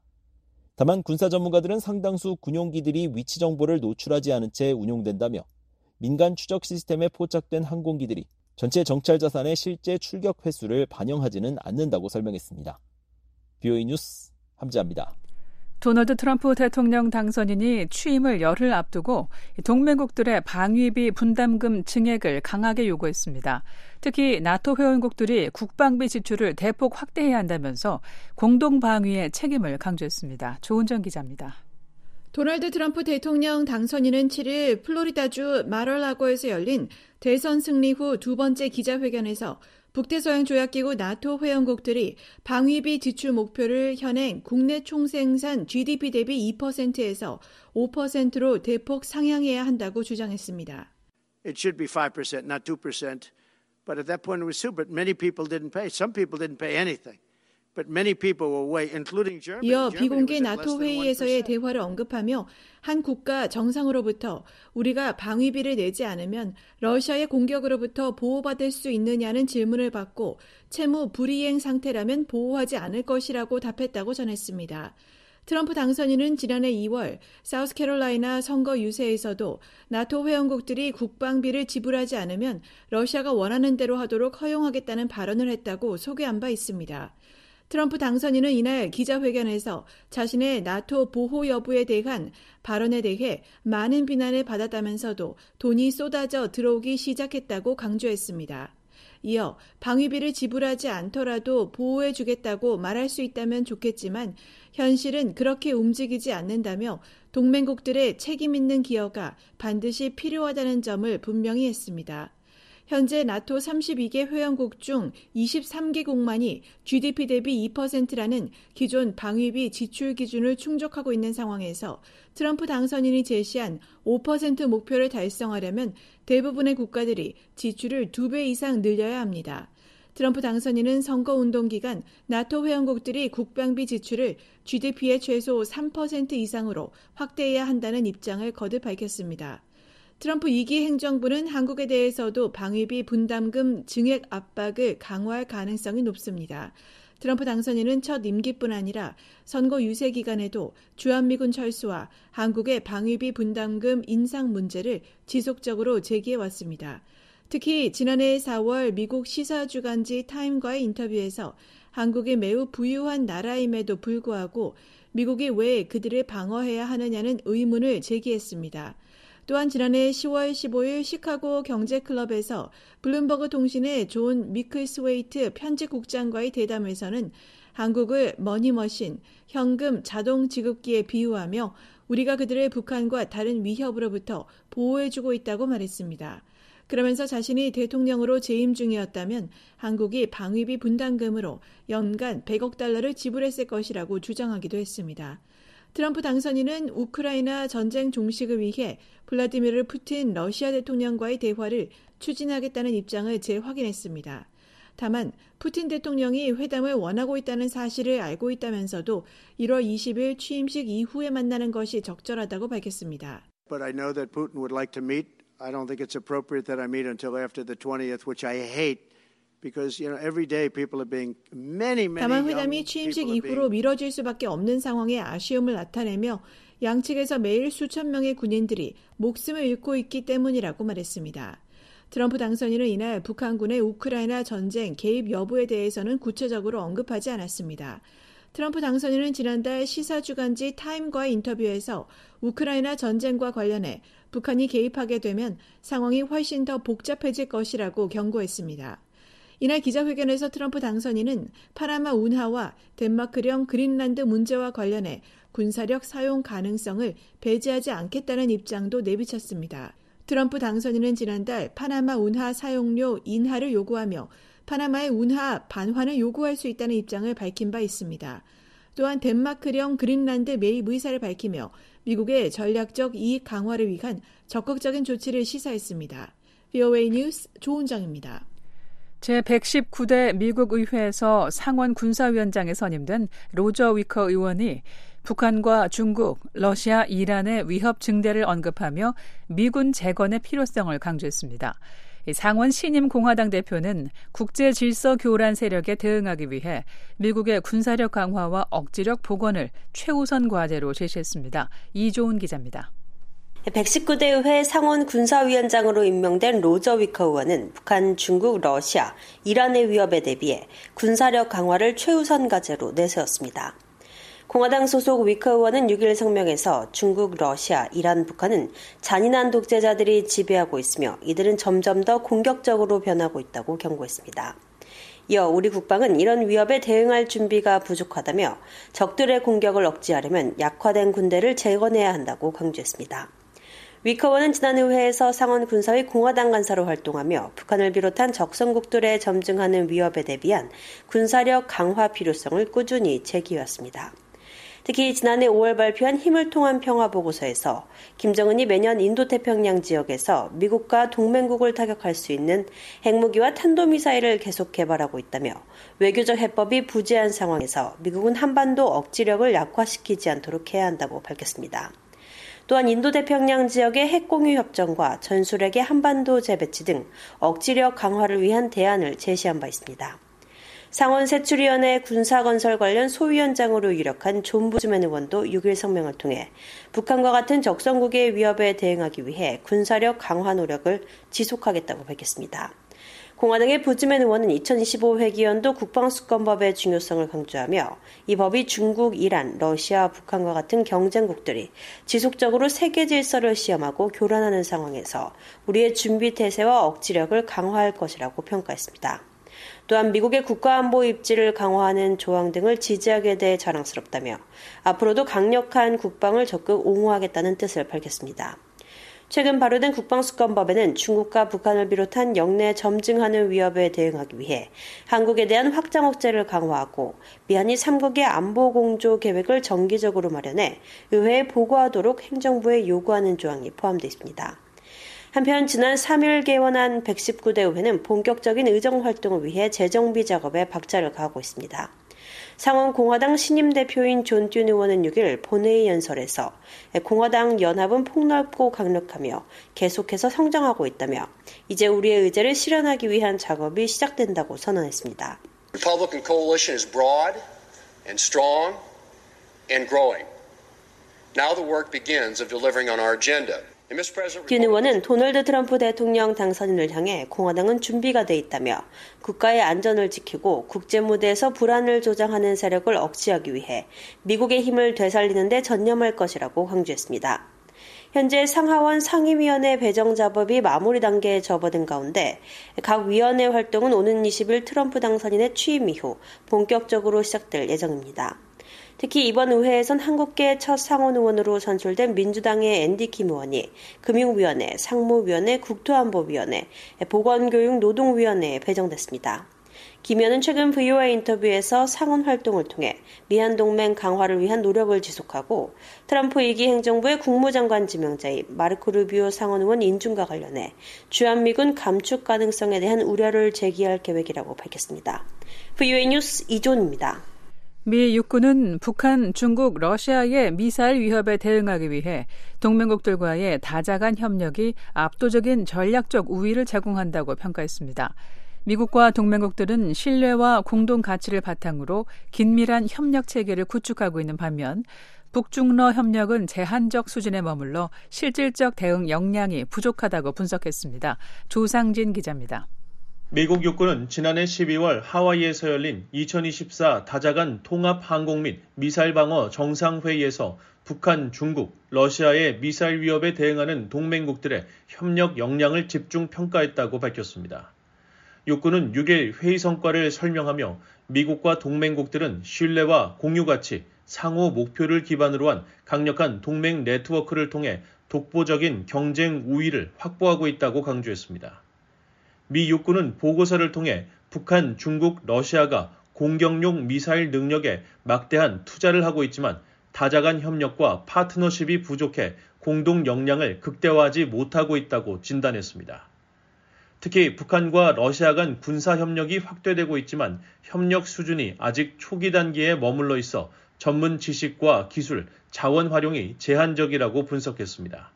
다만 군사 전문가들은 상당수 군용기들이 위치 정보를 노출하지 않은 채 운용된다며 민간 추적 시스템에 포착된 항공기들이 전체 정찰 자산의 실제 출격 횟수를 반영하지는 않는다고 설명했습니다. 브이오에이 뉴스 함지아입니다. 도널드 트럼프 대통령 당선인이 취임을 열흘 앞두고 동맹국들의 방위비 분담금 증액을 강하게 요구했습니다. 특히 나토 회원국들이 국방비 지출을 대폭 확대해야 한다면서 공동 방위의 책임을 강조했습니다. 조은정 기자입니다. 도널드 트럼프 대통령 당선인은 칠일 플로리다주 마럴라고에서 열린 대선 승리 후 두 번째 기자회견에서 북대서양 조약기구 나토 회원국들이 방위비 지출 목표를 현행 국내 총생산 지디피 대비 이 퍼센트에서 오 퍼센트로 대폭 상향해야 한다고 주장했습니다. It should be five percent, not two percent. But at that point it was two, but many people didn't pay. Some people didn't pay anything. But many people were way, including Germany. 이어 비공개 나토 회의에서의 대화를 언급하며 한 국가 정상으로부터 우리가 방위비를 내지 않으면 러시아의 공격으로부터 보호받을 수 있느냐는 질문을 받고 채무 불이행 상태라면 보호하지 않을 것이라고 답했다고 전했습니다. 트럼프 당선인은 지난해 이월 사우스캐롤라이나 선거 유세에서도 나토 회원국들이 국방비를 지불하지 않으면 러시아가 원하는 대로 하도록 허용하겠다는 발언을 했다고 소개한 바 있습니다. 트럼프 당선인은 이날 기자회견에서 자신의 나토 보호 여부에 대한 발언에 대해 많은 비난을 받았다면서도 돈이 쏟아져 들어오기 시작했다고 강조했습니다. 이어 방위비를 지불하지 않더라도 보호해주겠다고 말할 수 있다면 좋겠지만 현실은 그렇게 움직이지 않는다며 동맹국들의 책임 있는 기여가 반드시 필요하다는 점을 분명히 했습니다. 현재 나토 삼십이 개 회원국 중 이십삼 개국만이 지디피 대비 이 퍼센트라는 기존 방위비 지출 기준을 충족하고 있는 상황에서 트럼프 당선인이 제시한 오 퍼센트 목표를 달성하려면 대부분의 국가들이 지출을 두 배 이상 늘려야 합니다. 트럼프 당선인은 선거운동 기간 나토 회원국들이 국방비 지출을 지디피의 최소 삼 퍼센트 이상으로 확대해야 한다는 입장을 거듭 밝혔습니다. 트럼프 이 기 행정부는 한국에 대해서도 방위비 분담금 증액 압박을 강화할 가능성이 높습니다. 트럼프 당선인은 첫 임기뿐 아니라 선거 유세 기간에도 주한미군 철수와 한국의 방위비 분담금 인상 문제를 지속적으로 제기해왔습니다. 특히 지난해 사월 미국 시사주간지 타임과의 인터뷰에서 한국이 매우 부유한 나라임에도 불구하고 미국이 왜 그들을 방어해야 하느냐는 의문을 제기했습니다. 또한 지난해 시월 십오일 시카고 경제클럽에서 블룸버그 통신의 존 미클스웨이트 편집국장과의 대담에서는 한국을 머니머신, 현금 자동 지급기에 비유하며 우리가 그들을 북한과 다른 위협으로부터 보호해주고 있다고 말했습니다. 그러면서 자신이 대통령으로 재임 중이었다면 한국이 방위비 분담금으로 연간 백억 달러를 지불했을 것이라고 주장하기도 했습니다. 트럼프 당선인은 우크라이나 전쟁 종식을 위해 블라디미르 푸틴 러시아 대통령과의 대화를 추진하겠다는 입장을 재확인했습니다. 다만 푸틴 대통령이 회담을 원하고 있다는 사실을 알고 있다면서도 일월 이십일 취임식 이후에 만나는 것이 적절하다고 밝혔습니다. But I know that Putin would like to meet. I don't think it's appropriate that I meet until after the twentieth, which I hate. Because, you know, every day people are being many, many 다만 회담이 취임식 이후로 미뤄질 수밖에 없는 상황에 아쉬움을 나타내며 양측에서 매일 수천 명의 군인들이 목숨을 잃고 있기 때문이라고 말했습니다. 트럼프 당선인은 이날 북한군의 우크라이나 전쟁 개입 여부에 대해서는 구체적으로 언급하지 않았습니다. 트럼프 당선인은 지난달 시사주간지 타임과의 인터뷰에서 우크라이나 전쟁과 관련해 북한이 개입하게 되면 상황이 훨씬 더 복잡해질 것이라고 경고했습니다. 이날 기자회견에서 트럼프 당선인은 파나마 운하와 덴마크령 그린란드 문제와 관련해 군사력 사용 가능성을 배제하지 않겠다는 입장도 내비쳤습니다. 트럼프 당선인은 지난달 파나마 운하 사용료 인하를 요구하며 파나마의 운하 반환을 요구할 수 있다는 입장을 밝힌 바 있습니다. 또한 덴마크령 그린란드 매입 의사를 밝히며 미국의 전략적 이익 강화를 위한 적극적인 조치를 시사했습니다. 브이오에이 뉴스 조은정입니다. 제백십구 대 미국 의회에서 상원 군사위원장에 선임된 로저 위커 의원이 북한과 중국, 러시아, 이란의 위협 증대를 언급하며 미군 재건의 필요성을 강조했습니다. 상원 신임 공화당 대표는 국제 질서 교란 세력에 대응하기 위해 미국의 군사력 강화와 억지력 복원을 최우선 과제로 제시했습니다. 이조은 기자입니다. 백십구 대 의회 상원 군사위원장으로 임명된 로저 위커 의원은 북한, 중국, 러시아, 이란의 위협에 대비해 군사력 강화를 최우선 과제로 내세웠습니다. 공화당 소속 위커 의원은 육 일 성명에서 중국, 러시아, 이란, 북한은 잔인한 독재자들이 지배하고 있으며 이들은 점점 더 공격적으로 변하고 있다고 경고했습니다. 이어 우리 국방은 이런 위협에 대응할 준비가 부족하다며 적들의 공격을 억제하려면 약화된 군대를 재건해야 한다고 강조했습니다. 위커 의원은 지난 의회에서 상원 군사위 공화당 간사로 활동하며 북한을 비롯한 적성국들의 점증하는 위협에 대비한 군사력 강화 필요성을 꾸준히 제기해왔습니다. 특히 지난해 오월 발표한 힘을 통한 평화보고서에서 김정은이 매년 인도태평양 지역에서 미국과 동맹국을 타격할 수 있는 핵무기와 탄도미사일을 계속 개발하고 있다며 외교적 해법이 부재한 상황에서 미국은 한반도 억지력을 약화시키지 않도록 해야 한다고 밝혔습니다. 또한 인도태평양 지역의 핵공유 협정과 전술핵의 한반도 재배치 등 억지력 강화를 위한 대안을 제시한 바 있습니다. 상원 세출위원회 군사건설 관련 소위원장으로 유력한 존 부즈맨 의원도 육 일 성명을 통해 북한과 같은 적성국의 위협에 대응하기 위해 군사력 강화 노력을 지속하겠다고 밝혔습니다. 공화당의 부즈맨 의원은 이천이십오 회기연도 국방수권법의 중요성을 강조하며 이 법이 중국, 이란, 러시아, 북한과 같은 경쟁국들이 지속적으로 세계 질서를 시험하고 교란하는 상황에서 우리의 준비태세와 억지력을 강화할 것이라고 평가했습니다. 또한 미국의 국가안보 입지를 강화하는 조항 등을 지지하게 돼 자랑스럽다며 앞으로도 강력한 국방을 적극 옹호하겠다는 뜻을 밝혔습니다. 최근 발효된 국방수권법에는 중국과 북한을 비롯한 영내 점증하는 위협에 대응하기 위해 한국에 대한 확장 억제를 강화하고 미한이 삼국의 안보 공조 계획을 정기적으로 마련해 의회에 보고하도록 행정부에 요구하는 조항이 포함되어 있습니다. 한편 지난 삼 일 개원한 백십구 대 의회는 본격적인 의정 활동을 위해 재정비 작업에 박차를 가하고 있습니다. 상원 공화당 신임 대표인 존 듀 의원은 육 일 본회의 연설에서 공화당 연합은 폭넓고 강력하며 계속해서 성장하고 있다며 이제 우리의 의제를 실현하기 위한 작업이 시작된다고 선언했습니다. Republican coalition is broad and strong and growing. Now the work begins of delivering on our agenda. 듀 의원은 도널드 트럼프 대통령 당선인을 향해 공화당은 준비가 돼 있다며 국가의 안전을 지키고 국제 무대에서 불안을 조장하는 세력을 억제하기 위해 미국의 힘을 되살리는 데 전념할 것이라고 강조했습니다. 현재 상하원 상임위원회 배정 작업이 마무리 단계에 접어든 가운데 각 위원회 활동은 오는 이십 일 트럼프 당선인의 취임 이후 본격적으로 시작될 예정입니다. 특히 이번 의회에선 한국계 첫 상원 의원으로 선출된 민주당의 앤디 킴 의원이 금융위원회, 상무위원회, 국토안보위원회, 보건교육노동위원회에 배정됐습니다. 김 의원은 최근 브이오에이 인터뷰에서 상원 활동을 통해 미한 동맹 강화를 위한 노력을 지속하고 트럼프 이 기 행정부의 국무장관 지명자인 마르코 루비오 상원 의원 인준과 관련해 주한미군 감축 가능성에 대한 우려를 제기할 계획이라고 밝혔습니다. 브이오에이 뉴스 이존입니다. 미 육군은 북한, 중국, 러시아의 미사일 위협에 대응하기 위해 동맹국들과의 다자간 협력이 압도적인 전략적 우위를 제공한다고 평가했습니다. 미국과 동맹국들은 신뢰와 공동 가치를 바탕으로 긴밀한 협력 체계를 구축하고 있는 반면 북중러 협력은 제한적 수준에 머물러 실질적 대응 역량이 부족하다고 분석했습니다. 조상진 기자입니다. 미국 육군은 지난해 십이월 하와이에서 열린 이천이십사 다자간 통합 항공 및 미사일 방어 정상회의에서 북한, 중국, 러시아의 미사일 위협에 대응하는 동맹국들의 협력 역량을 집중 평가했다고 밝혔습니다. 육군은 육 일 회의 성과를 설명하며 미국과 동맹국들은 신뢰와 공유 가치, 상호 목표를 기반으로 한 강력한 동맹 네트워크를 통해 독보적인 경쟁 우위를 확보하고 있다고 강조했습니다. 미 육군은 보고서를 통해 북한, 중국, 러시아가 공격용 미사일 능력에 막대한 투자를 하고 있지만 다자 간 협력과 파트너십이 부족해 공동 역량을 극대화하지 못하고 있다고 진단했습니다. 특히 북한과 러시아 간 군사 협력이 확대되고 있지만 협력 수준이 아직 초기 단계에 머물러 있어 전문 지식과 기술, 자원 활용이 제한적이라고 분석했습니다.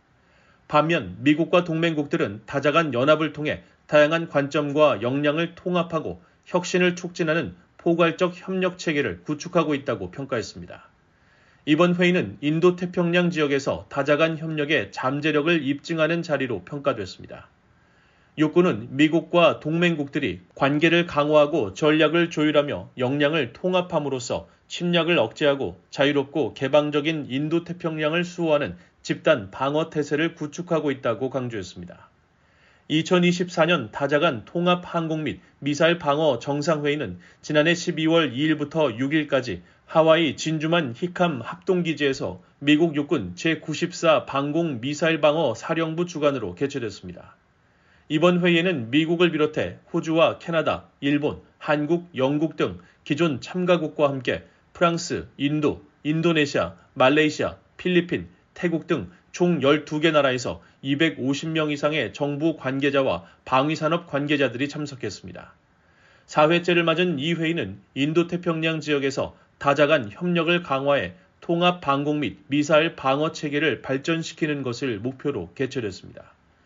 반면 미국과 동맹국들은 다자 간 연합을 통해 다양한 관점과 역량을 통합하고 혁신을 촉진하는 포괄적 협력 체계를 구축하고 있다고 평가했습니다. 이번 회의는 인도태평양 지역에서 다자 간 협력의 잠재력을 입증하는 자리로 평가됐습니다. 육군은 미국과 동맹국들이 관계를 강화하고 전략을 조율하며 역량을 통합함으로써 침략을 억제하고 자유롭고 개방적인 인도태평양을 수호하는 집단 방어 태세를 구축하고 있다고 강조했습니다. 이천이십사 년 다자 간 통합 항공 및 미사일 방어 정상회의는 지난해 십이월 이일부터 육일까지 하와이 진주만 히캄 합동기지에서 미국 육군 제구십사 방공 미사일 방어 사령부 주관으로 개최됐습니다. 이번 회의에는 미국을 비롯해 호주와 캐나다, 일본, 한국, 영국 등 기존 참가국과 함께 프랑스, 인도, 인도네시아, 말레이시아, 필리핀, 태국 등 총 열두 개 나라에서 이백오십 명 이상의 정부 관계자와 방위산업 관계자들이 참석했습니다. 사 회째를 맞은 이 회의는 인도태평양 지역에서 다자 간 협력을 강화해 통합 방공 및 미사일 방어 체계를 발전시키는 것을 목표로 개최됐습니다.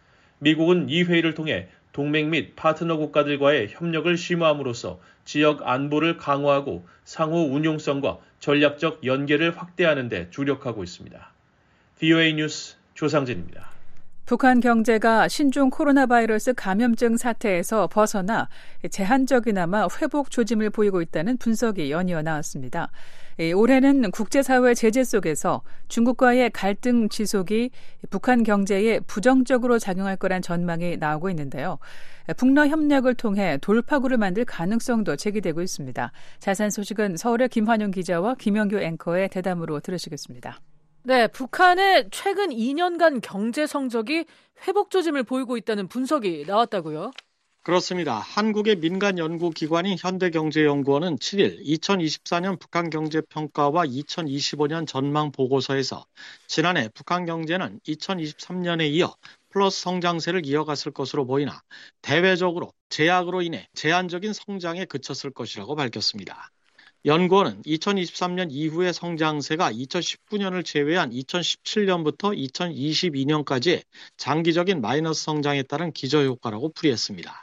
미국은 이 회의를 통해 동맹 및 파트너 국가들과의 협력을 심화함으로써 지역 안보를 강화하고 상호 운용성과 전략적 연계를 확대하는 데 주력하고 있습니다. 브이오에이 뉴스 조상진입니다. 북한 경제가 신종 코로나 바이러스 감염증 사태에서 벗어나 제한적이나마 회복 조짐을 보이고 있다는 분석이 연이어 나왔습니다. 올해는 국제사회 제재 속에서 중국과의 갈등 지속이 북한 경제에 부정적으로 작용할 거란 전망이 나오고 있는데요. 북러 협력을 통해 돌파구를 만들 가능성도 제기되고 있습니다. 자세한 소식은 서울의 김환영 기자와 김영규 앵커의 대담으로 들으시겠습니다. 네, 북한의 최근 이 년간 경제 성적이 회복 조짐을 보이고 있다는 분석이 나왔다고요? 그렇습니다. 한국의 민간 연구기관인 현대경제연구원은 칠일 이천이십사 년 북한 경제평가와 이천이십오 년 전망 보고서에서 지난해 북한 경제는 이천이십삼 년에 이어 플러스 성장세를 이어갔을 것으로 보이나 대외적으로 제약으로 인해 제한적인 성장에 그쳤을 것이라고 밝혔습니다. 연구원은 이천이십삼 년 이후의 성장세가 이천십구 년을 제외한 이천십칠 년부터 이천이십이 년까지의 장기적인 마이너스 성장에 따른 기저효과라고 풀이했습니다.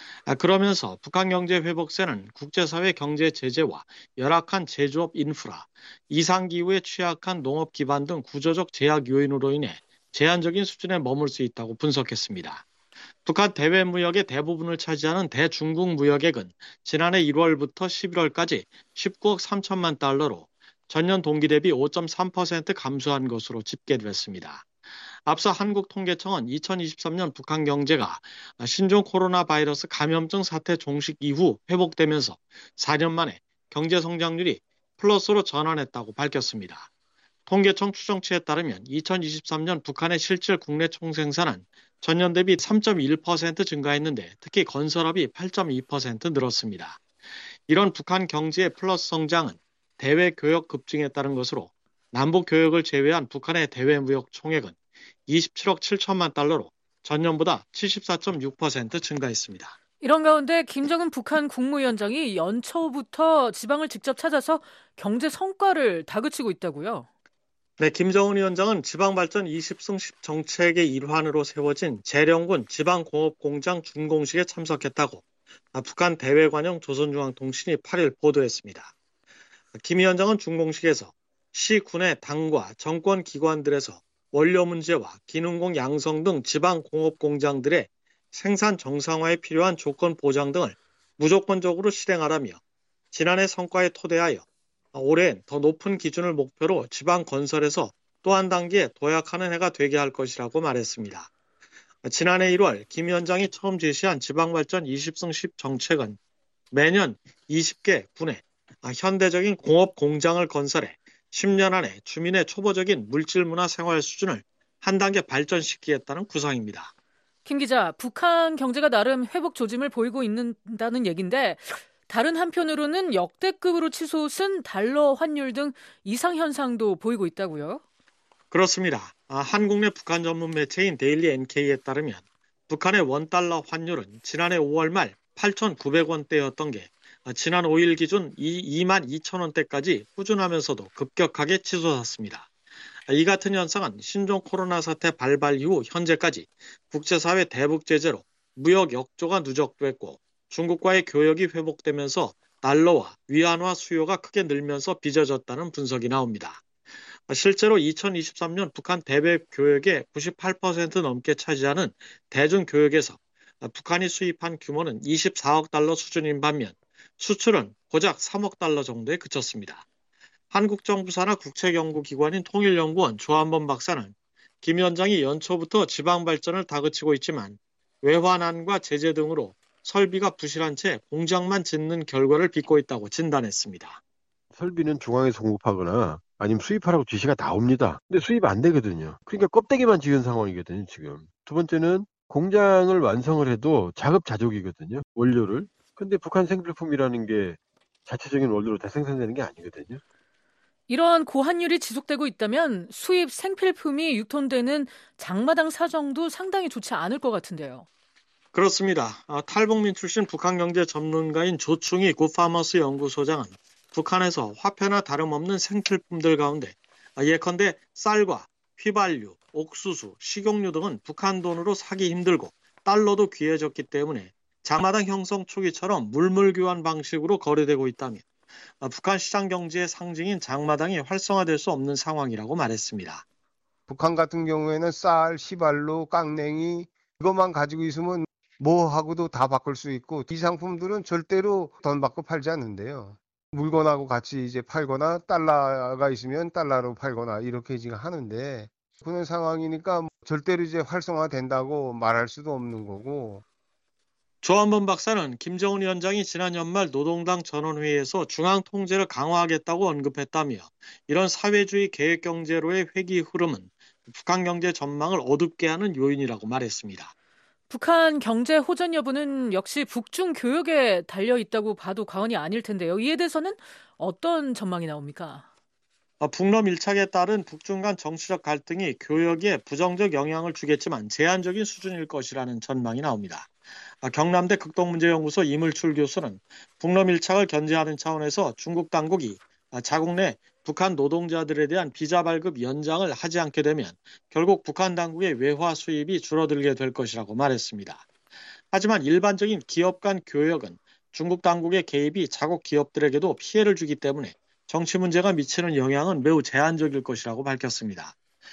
그러면서 북한 경제 회복세는 국제사회 경제 제재와 열악한 제조업 인프라, 이상기후에 취약한 농업 기반 등 구조적 제약 요인으로 인해 제한적인 수준에 머물 수 있다고 분석했습니다. 북한 대외 무역의 대부분을 차지하는 대중국 무역액은 지난해 일월부터 십일월까지 십구억 삼천만 달러로 전년 동기 대비 오 점 삼 퍼센트 감소한 것으로 집계됐습니다. 앞서 한국통계청은 이천이십삼 년 북한 경제가 신종 코로나 바이러스 감염증 사태 종식 이후 회복되면서 사 년 만에 경제 성장률이 플러스로 전환했다고 밝혔습니다. 통계청 추정치에 따르면 이천이십삼 년 북한의 실질 국내 총생산은 전년 대비 삼 점 일 퍼센트 증가했는데 특히 건설업이 팔 점 이 퍼센트 늘었습니다. 이런 북한 경제의 플러스 성장은 대외 교역 급증에 따른 것으로 남북 교역을 제외한 북한의 대외 무역 총액은 이십칠억 칠천만 달러로 전년보다 칠십사 점 육 퍼센트 증가했습니다. 이런 가운데 김정은 북한 국무위원장이 연초부터 지방을 직접 찾아서 경제 성과를 다그치고 있다고요? 네, 김정은 위원장은 지방발전 이십 승 십 정책의 일환으로 세워진 재령군 지방공업공장 준공식에 참석했다고 북한 대외관영 조선중앙통신이 팔일 보도했습니다. 김 위원장은 준공식에서 시, 군의 당과 정권기관들에서 원료 문제와 기능공 양성 등 지방공업공장들의 생산 정상화에 필요한 조건 보장 등을 무조건적으로 실행하라며 지난해 성과에 토대하여 올해는 더 높은 기준을 목표로 지방 건설에서 또 한 단계 도약하는 해가 되게 할 것이라고 말했습니다. 지난해 일월 김 위원장이 처음 제시한 지방발전 이십 승 십 정책은 매년 이십 개 군에 현대적인 공업 공장을 건설해 십 년 안에 주민의 초보적인 물질문화 생활 수준을 한 단계 발전시키겠다는 구상입니다. 김 기자, 북한 경제가 나름 회복 조짐을 보이고 있다는 얘기인데 다른 한편으로는 역대급으로 치솟은 달러 환율 등 이상 현상도 보이고 있다고요? 그렇습니다. 아, 한국 내 북한 전문 매체인 데일리 엔케이에 따르면 북한의 원달러 환율은 지난해 오월 말 팔천구백 원대였던 게 지난 오 일 기준 이만 이천 원대까지 꾸준하면서도 급격하게 치솟았습니다. 이 같은 현상은 신종 코로나 사태 발발 이후 현재까지 국제사회 대북 제재로 무역 역조가 누적됐고 중국과의 교역이 회복되면서 달러와 위안화 수요가 크게 늘면서 빚어졌다는 분석이 나옵니다. 실제로 이천이십삼 년 북한 대외 교역의 구십팔 퍼센트 넘게 차지하는 대중교역에서 북한이 수입한 규모는 이십사억 달러 수준인 반면 수출은 고작 삼억 달러 정도에 그쳤습니다. 한국 정부 산하 국책연구기관인 통일연구원 조한범 박사는 김 위원장이 연초부터 지방 발전을 다그치고 있지만 외환안과 제재 등으로 설비가 부실한 채 공장만 짓는 결과를 빚고 있다고 진단했습니다. 설비는 중앙에서 공급하거나 아니면 수입하라고 지시가 나옵니다. 근데 수입 안 되거든요. 그러니까 껍데기만 지은 상황이거든요, 지금. 두 번째는 공장을 완성을 해도 자급자족이거든요, 원료를. 근데 북한 생필품이라는 게 자체적인 원료로 다 생산되는 게 아니거든요. 이런 고환율이 지속되고 있다면 수입 생필품이 유통되는 장마당 사정도 상당히 좋지 않을 것 같은데요. 그렇습니다. 아, 탈북민 출신 북한경제 전문가인 조충희 굿파머스 연구소장은 북한에서 화폐나 다름없는 생필품들 가운데 예컨대 쌀과 휘발유, 옥수수, 식용유 등은 북한 돈으로 사기 힘들고 달러도 귀해졌기 때문에 장마당 형성 초기처럼 물물교환 방식으로 거래되고 있다며 북한 시장 경제의 상징인 장마당이 활성화될 수 없는 상황이라고 말했습니다. 북한 같은 경우에는 쌀, 휘발유, 깡냉이 이것만 가지고 있으면 뭐 하고도 다 바꿀 수 있고 이 상품들은 절대로 돈 받고 팔지 않는데요. 물건하고 같이 이제 팔거나 달러가 있으면 달러로 팔거나 이렇게 지금 하는데 그런 상황이니까 절대로 이제 활성화된다고 말할 수도 없는 거고. 조한범 박사는 김정은 위원장이 지난 연말 노동당 전원회의에서 중앙 통제를 강화하겠다고 언급했다며 이런 사회주의 계획경제로의 회귀 흐름은 북한 경제 전망을 어둡게 하는 요인이라고 말했습니다. 북한 경제 호전 여부는 역시 북중 교역에 달려있다고 봐도 과언이 아닐 텐데요. 이에 대해서는 어떤 전망이 나옵니까? 북러 밀착에 따른 북중 간 정치적 갈등이 교역에 부정적 영향을 주겠지만 제한적인 수준일 것이라는 전망이 나옵니다. 경남대 극동문제연구소 이물출 교수는 북러 밀착을 견제하는 차원에서 중국 당국이 자국 내 북한 노동자들에 대한 비자 발급 연장을 하지 않게 되면 결국 북한 당국의 외화 수입이 줄어들게 될 것이라고 말했습니다. 하지만 일반적인 기업 간 교역은 중국 당국의 개입이 자국 기업들에게도 피해를 주기 때문에 정치 문제가 미치는 영향은 매우 제한적일 것이라고 밝혔습니다.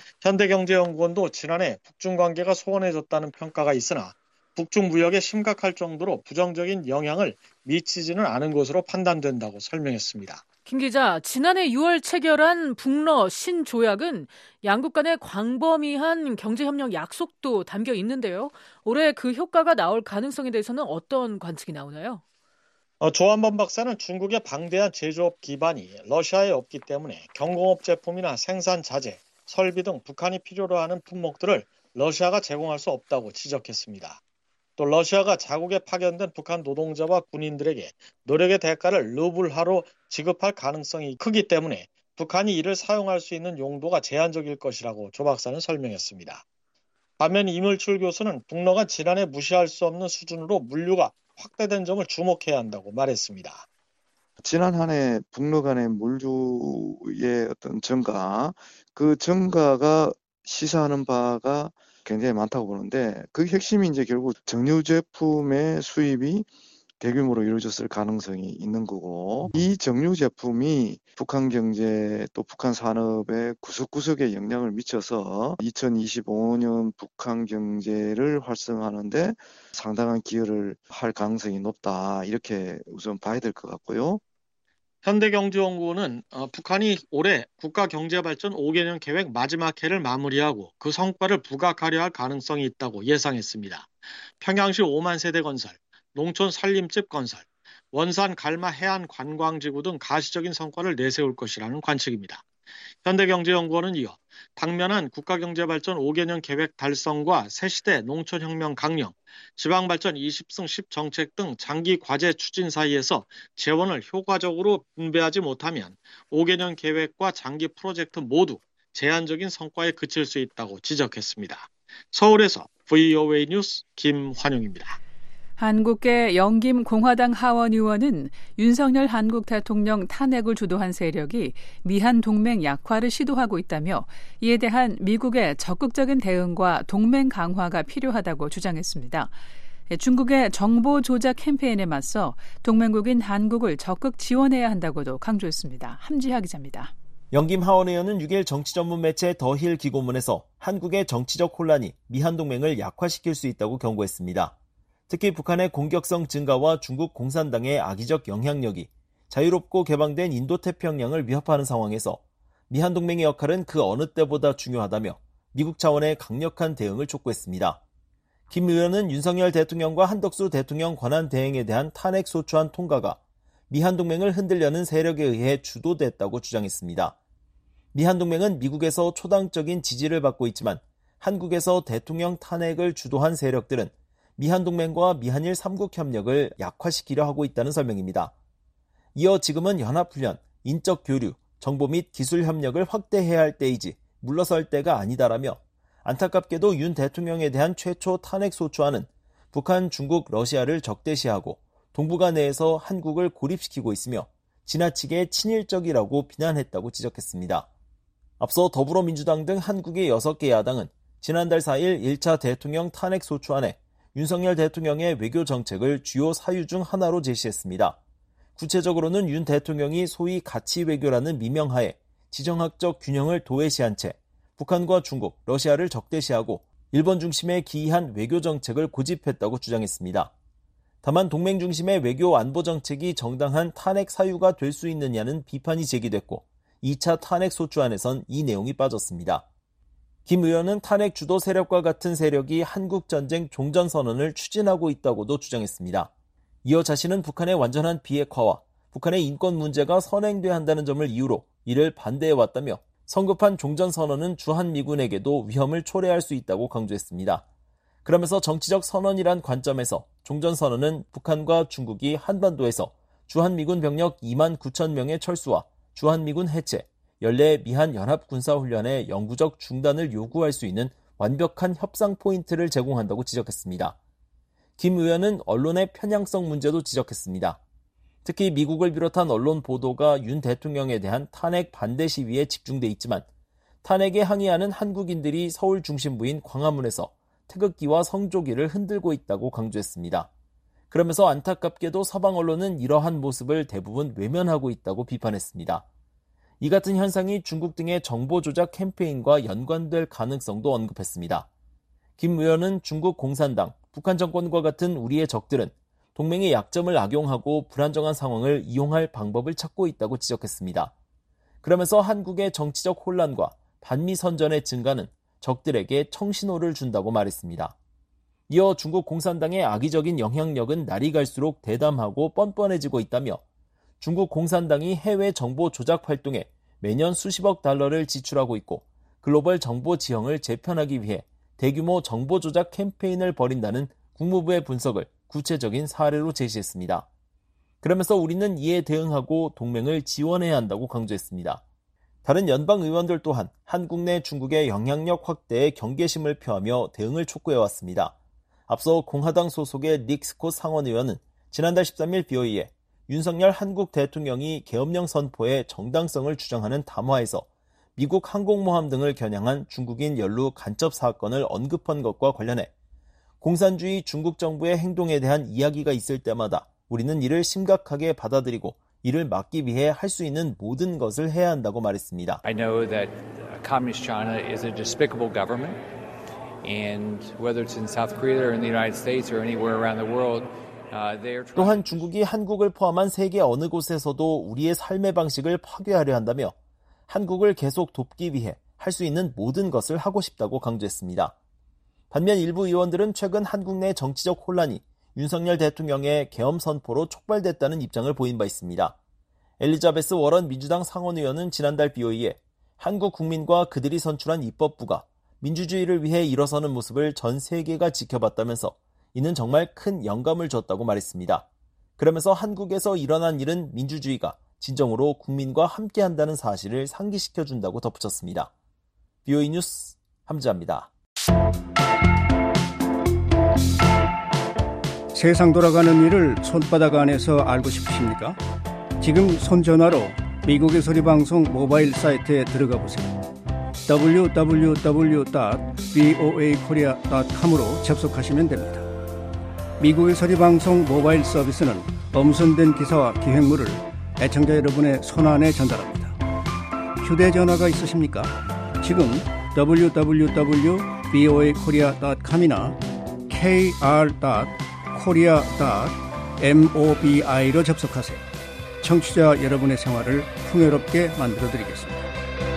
현대경제연구원도 지난해 북중 관계가 소원해졌다는 평가가 있으나 북중 무역에 심각할 정도로 부정적인 영향을 미치지는 않은 것으로 판단된다고 설명했습니다. 김 기자, 지난해 유월 체결한 북러 신조약은 양국 간의 광범위한 경제협력 약속도 담겨 있는데요. 올해 그 효과가 나올 가능성에 대해서는 어떤 관측이 나오나요? 어, 조한범 박사는 중국의 방대한 제조업 기반이 러시아에 없기 때문에 경공업 제품이나 생산 자재, 설비 등 북한이 필요로 하는 품목들을 러시아가 제공할 수 없다고 지적했습니다. 또 러시아가 자국에 파견된 북한 노동자와 군인들에게 노력의 대가를 루블화로 지급할 가능성이 크기 때문에 북한이 이를 사용할 수 있는 용도가 제한적일 것이라고 조 박사는 설명했습니다. 반면 이물출 교수는 북러가 지난해 무시할 수 없는 수준으로 물류가 확대된 점을 주목해야 한다고 말했습니다. 지난 한 해 북러 간의 물류의 어떤 증가, 그 증가가 시사하는 바가 굉장히 많다고 보는데 그 핵심이 이제 결국 정유 제품의 수입이 대규모로 이루어졌을 가능성이 있는 거고 이 정유 제품이 북한 경제 또 북한 산업의 구석구석에 영향을 미쳐서 이천이십오 년 북한 경제를 활성화하는데 상당한 기여를 할 가능성이 높다 이렇게 우선 봐야 될 것 같고요. 현대경제연구원은 어, 북한이 올해 국가경제발전 오 개년 계획 마지막 해를 마무리하고 그 성과를 부각하려 할 가능성이 있다고 예상했습니다. 평양시 오만 세대 건설, 농촌 살림집 건설, 원산 갈마 해안 관광지구 등 가시적인 성과를 내세울 것이라는 관측입니다. 현대경제연구원은 이어 당면한 국가경제발전 오 개년 계획 달성과 새시대 농촌혁명 강령, 지방발전 이십 승 십 정책 등 장기 과제 추진 사이에서 재원을 효과적으로 분배하지 못하면 오 개년 계획과 장기 프로젝트 모두 제한적인 성과에 그칠 수 있다고 지적했습니다. 서울에서 브이오에이 뉴스 김환용입니다. 한국계 영김 공화당 하원 의원은 윤석열 한국 대통령 탄핵을 주도한 세력이 미한 동맹 약화를 시도하고 있다며 이에 대한 미국의 적극적인 대응과 동맹 강화가 필요하다고 주장했습니다. 중국의 정보 조작 캠페인에 맞서 동맹국인 한국을 적극 지원해야 한다고도 강조했습니다. 함지하 기자입니다. 영김 하원 의원은 육 일 정치 전문 매체 더힐 기고문에서 한국의 정치적 혼란이 미한 동맹을 약화시킬 수 있다고 경고했습니다. 특히 북한의 공격성 증가와 중국 공산당의 악의적 영향력이 자유롭고 개방된 인도태평양을 위협하는 상황에서 미한 동맹의 역할은 그 어느 때보다 중요하다며 미국 차원의 강력한 대응을 촉구했습니다. 김 의원은 윤석열 대통령과 한덕수 대통령 권한 대행에 대한 탄핵 소추안 통과가 미한 동맹을 흔들려는 세력에 의해 주도됐다고 주장했습니다. 미한 동맹은 미국에서 초당적인 지지를 받고 있지만 한국에서 대통령 탄핵을 주도한 세력들은 미한동맹과 미한일 삼국 협력을 약화시키려 하고 있다는 설명입니다. 이어 지금은 연합훈련, 인적 교류, 정보 및 기술 협력을 확대해야 할 때이지 물러설 때가 아니다라며 안타깝게도 윤 대통령에 대한 최초 탄핵 소추안은 북한, 중국, 러시아를 적대시하고 동북아 내에서 한국을 고립시키고 있으며 지나치게 친일적이라고 비난했다고 지적했습니다. 앞서 더불어민주당 등 한국의 여섯 개 야당은 지난달 사 일 일 차 대통령 탄핵 소추안에 윤석열 대통령의 외교 정책을 주요 사유 중 하나로 제시했습니다. 구체적으로는 윤 대통령이 소위 가치 외교라는 미명하에 지정학적 균형을 도외시한 채 북한과 중국, 러시아를 적대시하고 일본 중심의 기이한 외교 정책을 고집했다고 주장했습니다. 다만 동맹 중심의 외교 안보 정책이 정당한 탄핵 사유가 될 수 있느냐는 비판이 제기됐고 이 차 탄핵 소추안에선 이 내용이 빠졌습니다. 김 의원은 탄핵 주도 세력과 같은 세력이 한국전쟁 종전선언을 추진하고 있다고도 주장했습니다. 이어 자신은 북한의 완전한 비핵화와 북한의 인권 문제가 선행돼야 한다는 점을 이유로 이를 반대해왔다며 성급한 종전선언은 주한미군에게도 위험을 초래할 수 있다고 강조했습니다. 그러면서 정치적 선언이란 관점에서 종전선언은 북한과 중국이 한반도에서 주한미군 병력 이만 구천 명의 철수와 주한미군 해체, 연례 미한 연합군사훈련의 영구적 중단을 요구할 수 있는 완벽한 협상 포인트를 제공한다고 지적했습니다. 김 의원은 언론의 편향성 문제도 지적했습니다. 특히 미국을 비롯한 언론 보도가 윤 대통령에 대한 탄핵 반대 시위에 집중돼 있지만 탄핵에 항의하는 한국인들이 서울 중심부인 광화문에서 태극기와 성조기를 흔들고 있다고 강조했습니다. 그러면서 안타깝게도 서방 언론은 이러한 모습을 대부분 외면하고 있다고 비판했습니다. 이 같은 현상이 중국 등의 정보 조작 캠페인과 연관될 가능성도 언급했습니다. 김 의원은 중국 공산당, 북한 정권과 같은 우리의 적들은 동맹의 약점을 악용하고 불안정한 상황을 이용할 방법을 찾고 있다고 지적했습니다. 그러면서 한국의 정치적 혼란과 반미 선전의 증가는 적들에게 청신호를 준다고 말했습니다. 이어 중국 공산당의 악의적인 영향력은 날이 갈수록 대담하고 뻔뻔해지고 있다며 중국 공산당이 해외 정보 조작 활동에 매년 수십억 달러를 지출하고 있고 글로벌 정보 지형을 재편하기 위해 대규모 정보 조작 캠페인을 벌인다는 국무부의 분석을 구체적인 사례로 제시했습니다. 그러면서 우리는 이에 대응하고 동맹을 지원해야 한다고 강조했습니다. 다른 연방 의원들 또한 한국 내 중국의 영향력 확대에 경계심을 표하며 대응을 촉구해왔습니다. 앞서 공화당 소속의 닉 스콧 상원 의원은 지난달 십삼 일 비오이에 윤석열 한국 대통령이 계엄령 선포의 정당성을 주장하는 담화에서 미국 항공모함 등을 겨냥한 중국인 연루 간첩 사건을 언급한 것과 관련해 공산주의 중국 정부의 행동에 대한 이야기가 있을 때마다 우리는 이를 심각하게 받아들이고 이를 막기 위해 할 수 있는 모든 것을 해야 한다고 말했습니다. I know that Communist China is a despicable government, and whether it's in South Korea or in the United States or anywhere around the world, uh, they are trying. 또한 중국이 한국을 포함한 세계 어느 곳에서도 우리의 삶의 방식을 파괴하려 한다며 한국을 계속 돕기 위해 할 수 있는 모든 것을 하고 싶다고 강조했습니다. 반면 일부 의원들은 최근 한국 내 정치적 혼란이 윤석열 대통령의 계엄 선포로 촉발됐다는 입장을 보인 바 있습니다. 엘리자베스 워런 민주당 상원 의원은 지난달 비오이에 한국 국민과 그들이 선출한 입법부가 민주주의를 위해 일어서는 모습을 전 세계가 지켜봤다면서 이는 정말 큰 영감을 줬다고 말했습니다. 그러면서 한국에서 일어난 일은 민주주의가 진정으로 국민과 함께한다는 사실을 상기시켜준다고 덧붙였습니다. 비오이 뉴스 함지아입니다. 세상 돌아가는 일을 손바닥 안에서 알고 싶으십니까? 지금 손전화로 미국의 소리방송 모바일 사이트에 들어가 보세요. 더블유 더블유 더블유 닷 브이오에이 코리아 닷 컴으로 접속하시면 됩니다. 미국의 소리방송 모바일 서비스는 엄선된 기사와 기획물을 애청자 여러분의 손안에 전달합니다. 휴대전화가 있으십니까? 지금 더블유 더블유 더블유 닷 브이오에이 코리아 닷 컴이나 케이알 닷 코리아 닷 모비로 접속하세요. 청취자 여러분의 생활을 풍요롭게 만들어드리겠습니다.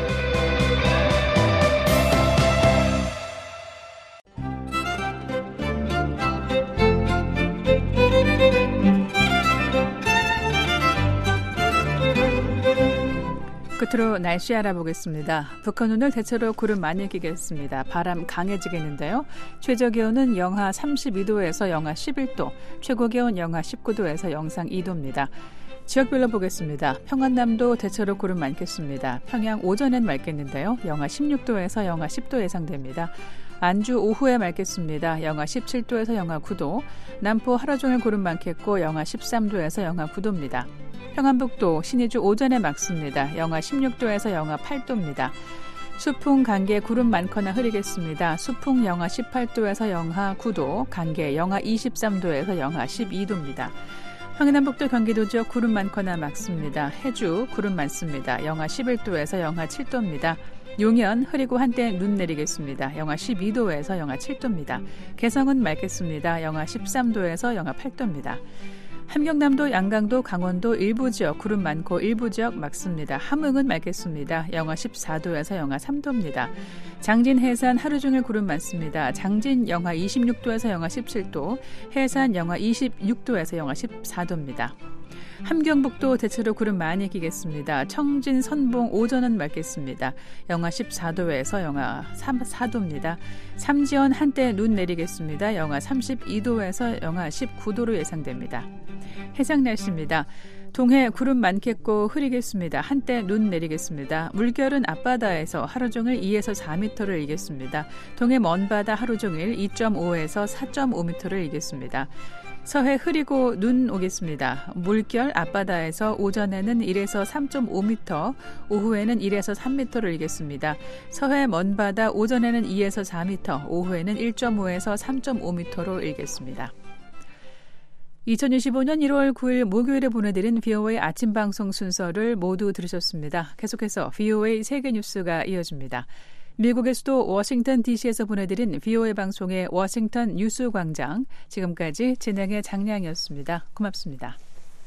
끝으로 날씨 알아보겠습니다. 북한 오늘 대체로 구름 많이 끼겠습니다. 바람 강해지겠는데요. 최저 기온은 영하 삼십이 도에서 영하 십일 도, 최고 기온 영하 십구 도에서 영상 이 도입니다. 지역별로 보겠습니다. 평안남도 대체로 구름 많겠습니다. 평양 오전엔 맑겠는데요. 영하 십육 도에서 영하 십 도 예상됩니다. 안주 오후에 맑겠습니다. 영하 십칠 도에서 영하 구 도, 남포 하루 종일 구름 많겠고 영하 십삼 도에서 영하 구 도입니다. 평안북도 신의주 오전에 맑습니다. 영하 십육 도에서 영하 팔 도입니다. 수풍, 간계 구름 많거나 흐리겠습니다. 수풍 영하 십팔 도에서 영하 구 도, 간계 영하 이십삼 도에서 영하 십이 도입니다. 황해남북도 경기도 지역 구름 많거나 맑습니다. 해주 구름 많습니다. 영하 십일 도에서 영하 칠 도입니다. 용현 흐리고 한때 눈 내리겠습니다. 영하 십이 도에서 영하 칠 도입니다. 개성은 맑겠습니다. 영하 십삼 도에서 영하 팔 도입니다. 함경남도, 양강도, 강원도 일부 지역 구름 많고 일부 지역 맑습니다. 함흥은 맑겠습니다. 영하 십사 도에서 영하 삼 도입니다. 장진 해산 하루 종일 구름 많습니다. 장진 영하 이십육 도에서 영하 십칠 도, 해산 영하 이십육 도에서 영하 십사 도입니다. 함경북도 대체로 구름 많이 끼겠습니다. 청진, 선봉 오전은 맑겠습니다. 영하 십사 도에서 영하 사 도입니다. 삼지연 한때 눈 내리겠습니다. 영하 삼십이 도에서 영하 십구 도로 예상됩니다. 해상 날씨입니다. 동해 구름 많겠고 흐리겠습니다. 한때 눈 내리겠습니다. 물결은 앞바다에서 하루 종일 이에서 사 미터를 일겠습니다. 동해 먼바다 하루 종일 이 점 오에서 사 점 오 미터를 일겠습니다. 서해 흐리고 눈 오겠습니다. 물결 앞바다에서 오전에는 일에서 삼 점 오 미터, 오후에는 일에서 삼 미터를 일겠습니다. 서해 먼바다 오전에는 이에서 사 미터, 오후에는 일 점 오에서 삼 점 오 미터로 일겠습니다. 이천이십오 년 일월 구일 목요일에 보내드린 비오에이 아침 방송 순서를 모두 들으셨습니다. 계속해서 비오에이 세계 뉴스가 이어집니다. 미국의 수도 워싱턴 디씨에서 보내드린 비오에이 방송의 워싱턴 뉴스 광장, 지금까지 진행의 장량이었습니다. 고맙습니다.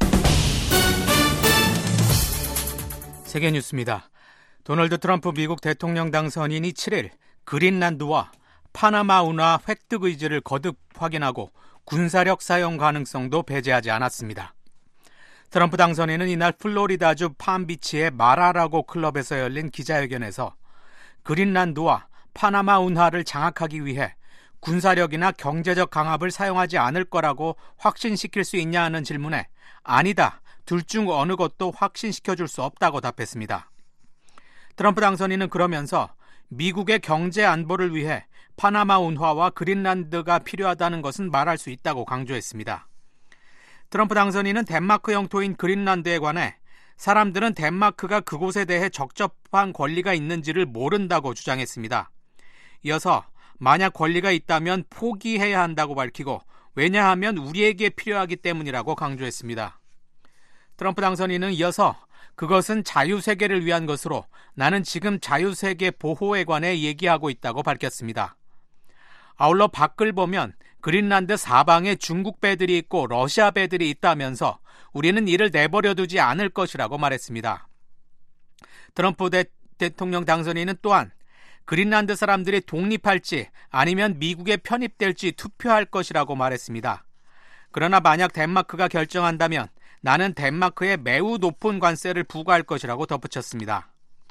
세계 뉴스입니다. 도널드 트럼프 미국 대통령 당선인이 칠일 그린란드와 파나마 운하 획득 의지를 거듭 확인하고 군사력 사용 가능성도 배제하지 않았습니다. 트럼프 당선인은 이날 플로리다주 팜비치의 마라라고 클럽에서 열린 기자회견에서 그린란드와 파나마 운하를 장악하기 위해 군사력이나 경제적 강압을 사용하지 않을 거라고 확신시킬 수 있냐 하는 질문에 아니다, 둘 중 어느 것도 확신시켜줄 수 없다고 답했습니다. 트럼프 당선인은 그러면서 미국의 경제 안보를 위해 파나마 운하와 그린란드가 필요하다는 것은 말할 수 있다고 강조했습니다. 트럼프 당선인은 덴마크 영토인 그린란드에 관해 사람들은 덴마크가 그곳에 대해 적법한 권리가 있는지를 모른다고 주장했습니다. 이어서 만약 권리가 있다면 포기해야 한다고 밝히고 왜냐하면 우리에게 필요하기 때문이라고 강조했습니다. 트럼프 당선인은 이어서 그것은 자유세계를 위한 것으로 나는 지금 자유세계 보호에 관해 얘기하고 있다고 밝혔습니다. 아울러 밖을 보면 그린란드 사방에 중국 배들이 있고 러시아 배들이 있다면서 우리는 이를 내버려두지 않을 것이라고 말했습니다. 트럼프 대, 대통령 당선인은 또한 그린란드 사람들이 독립할지 아니면 미국에 편입될지 투표할 것이라고 말했습니다. 그러나 만약 덴마크가 결정한다면 나는 덴마크에 매우 높은 관세를 부과할 것이라고 덧붙였습니다.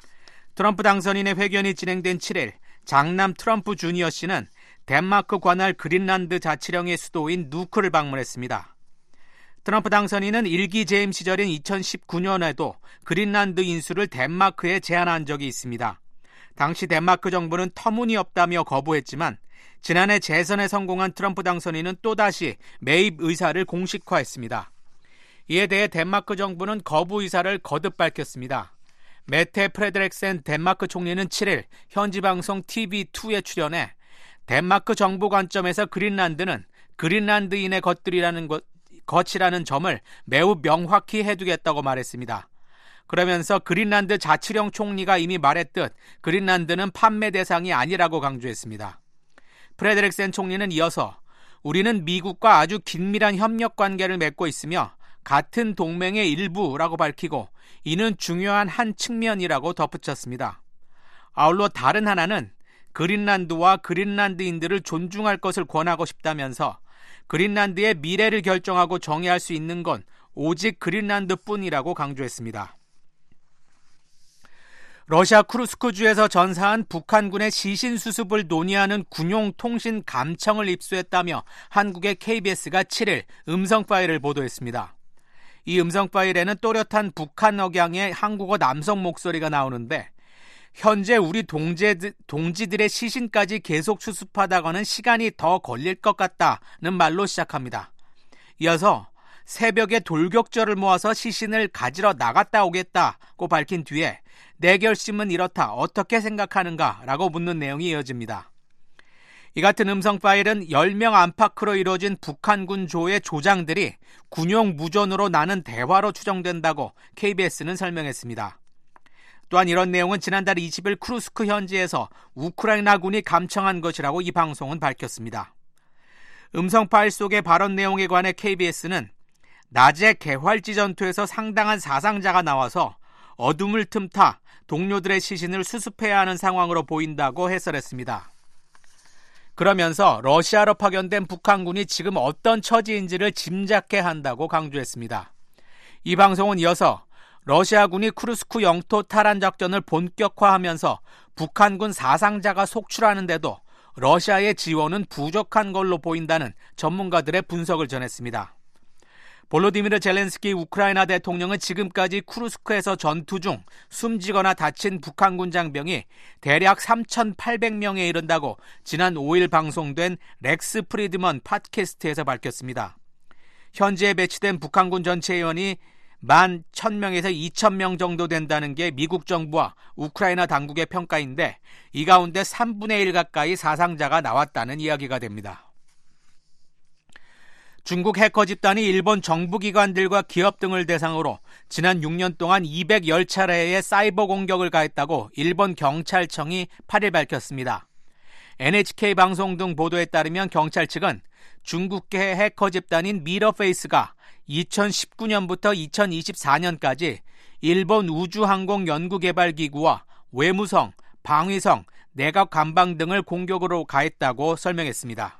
트럼프 당선인의 회견이 진행된 칠일 장남 트럼프 주니어 씨는 덴마크 관할 그린란드 자치령의 수도인 누크를 방문했습니다. 트럼프 당선인은 일기 재임 시절인 이천십구 년에도 그린란드 인수를 덴마크에 제안한 적이 있습니다. 당시 덴마크 정부는 터무니없다며 거부했지만 지난해 재선에 성공한 트럼프 당선인은 또다시 매입 의사를 공식화했습니다. 이에 대해 덴마크 정부는 거부 의사를 거듭 밝혔습니다. 메테 프레드렉센 덴마크 총리는 칠일 현지 방송 티비투에 출연해 덴마크 정부 관점에서 그린란드는 그린란드인의 것들이라는 것, 것이라는 점을 매우 명확히 해두겠다고 말했습니다. 그러면서 그린란드 자치령 총리가 이미 말했듯 그린란드는 판매 대상이 아니라고 강조했습니다. 프레드렉센 총리는 이어서 우리는 미국과 아주 긴밀한 협력 관계를 맺고 있으며 같은 동맹의 일부라고 밝히고 이는 중요한 한 측면이라고 덧붙였습니다. 아울러 다른 하나는 그린란드와 그린란드인들을 존중할 것을 권하고 싶다면서 그린란드의 미래를 결정하고 정의할 수 있는 건 오직 그린란드뿐이라고 강조했습니다. 러시아 쿠르스크주에서 전사한 북한군의 시신 수습을 논의하는 군용 통신 감청을 입수했다며 한국의 케이비에스가 칠일 음성 파일을 보도했습니다. 이 음성 파일에는 또렷한 북한 억양의 한국어 남성 목소리가 나오는데 현재 우리 동지들, 동지들의 시신까지 계속 수습하다가는 시간이 더 걸릴 것 같다는 말로 시작합니다. 이어서 새벽에 돌격저를 모아서 시신을 가지러 나갔다 오겠다고 밝힌 뒤에 내 결심은 이렇다. 어떻게 생각하는가? 라고 묻는 내용이 이어집니다. 이 같은 음성 파일은 열 명 안팎으로 이루어진 북한군 조의 조장들이 군용 무전으로 나눈 대화로 추정된다고 케이비에스는 설명했습니다. 또한 이런 내용은 지난달 이십일 쿠르스크 현지에서 우크라이나군이 감청한 것이라고 이 방송은 밝혔습니다. 음성 파일 속의 발언 내용에 관해 케이비에스는 낮에 개활지 전투에서 상당한 사상자가 나와서 어둠을 틈타 동료들의 시신을 수습해야 하는 상황으로 보인다고 해설했습니다. 그러면서 러시아로 파견된 북한군이 지금 어떤 처지인지를 짐작해 한다고 강조했습니다. 이 방송은 이어서 러시아군이 쿠르스크 영토 탈환 작전을 본격화하면서 북한군 사상자가 속출하는데도 러시아의 지원은 부족한 걸로 보인다는 전문가들의 분석을 전했습니다. 볼로디미르 젤렌스키 우크라이나 대통령은 지금까지 쿠르스크에서 전투 중 숨지거나 다친 북한군 장병이 대략 삼천팔백 명에 이른다고 지난 오일 방송된 렉스 프리드먼 팟캐스트에서 밝혔습니다. 현지에 배치된 북한군 전체 인원이 만 천 명에서 이천 명 정도 된다는 게 미국 정부와 우크라이나 당국의 평가인데 이 가운데 삼분의 일 가까이 사상자가 나왔다는 이야기가 됩니다. 중국 해커 집단이 일본 정부기관들과 기업 등을 대상으로 지난 육 년 동안 이백십 차례의 사이버 공격을 가했다고 일본 경찰청이 팔일 밝혔습니다. 엔에이치케이 방송 등 보도에 따르면 경찰 측은 중국계 해커 집단인 미러페이스가 이천십구 년부터 이천이십사 년까지 일본 우주항공연구개발기구와 외무성, 방위성, 내각 감방 등을 공격으로 가했다고 설명했습니다.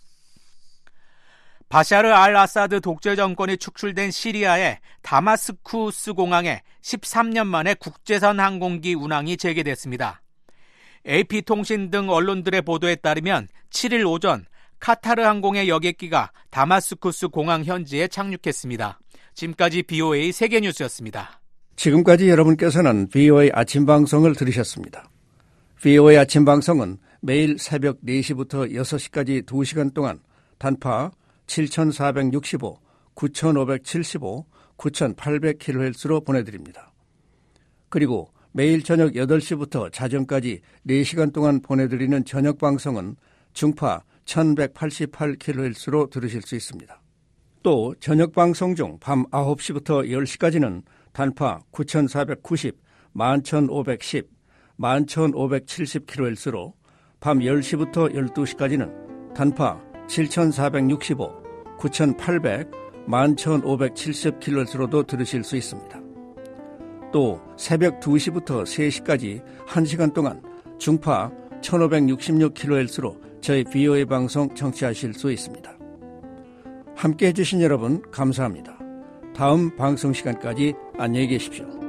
바샤르 알 아사드 독재 정권이 축출된 시리아의 다마스쿠스 공항에 십삼 년 만에 국제선 항공기 운항이 재개됐습니다. 에이피통신 등 언론들의 보도에 따르면 칠일 오전 카타르 항공의 여객기가 다마스쿠스 공항 현지에 착륙했습니다. 지금까지 비오에이 세계뉴스였습니다. 지금까지 여러분께서는 비오에이 아침 방송을 들으셨습니다. 비오에이 아침 방송은 매일 새벽 네 시부터 여섯 시까지 두 시간 동안 단파 칠천사백육십오, 구천오백칠십오, 구천팔백 킬로헤르츠로 보내드립니다. 그리고 매일 저녁 여덟 시부터 자정까지 네 시간 동안 보내드리는 저녁 방송은 중파 천백팔십팔 킬로헤르츠로 들으실 수 있습니다. 또 저녁 방송 중 밤 아홉 시부터 열 시까지는 단파 구천사백구십, 만천오백십, 만천오백칠십 킬로헤르츠로 밤 열 시부터 열두 시까지는 단파 칠천사백육십오, 구천팔백, 만천오백칠십 킬로헤르츠로도 들으실 수 있습니다. 또 새벽 두 시부터 세 시까지 한 시간 동안 중파 천오백육십육 킬로헤르츠로 저희 비오에이 방송 청취하실 수 있습니다. 함께해 주신 여러분 감사합니다. 다음 방송 시간까지 안녕히 계십시오.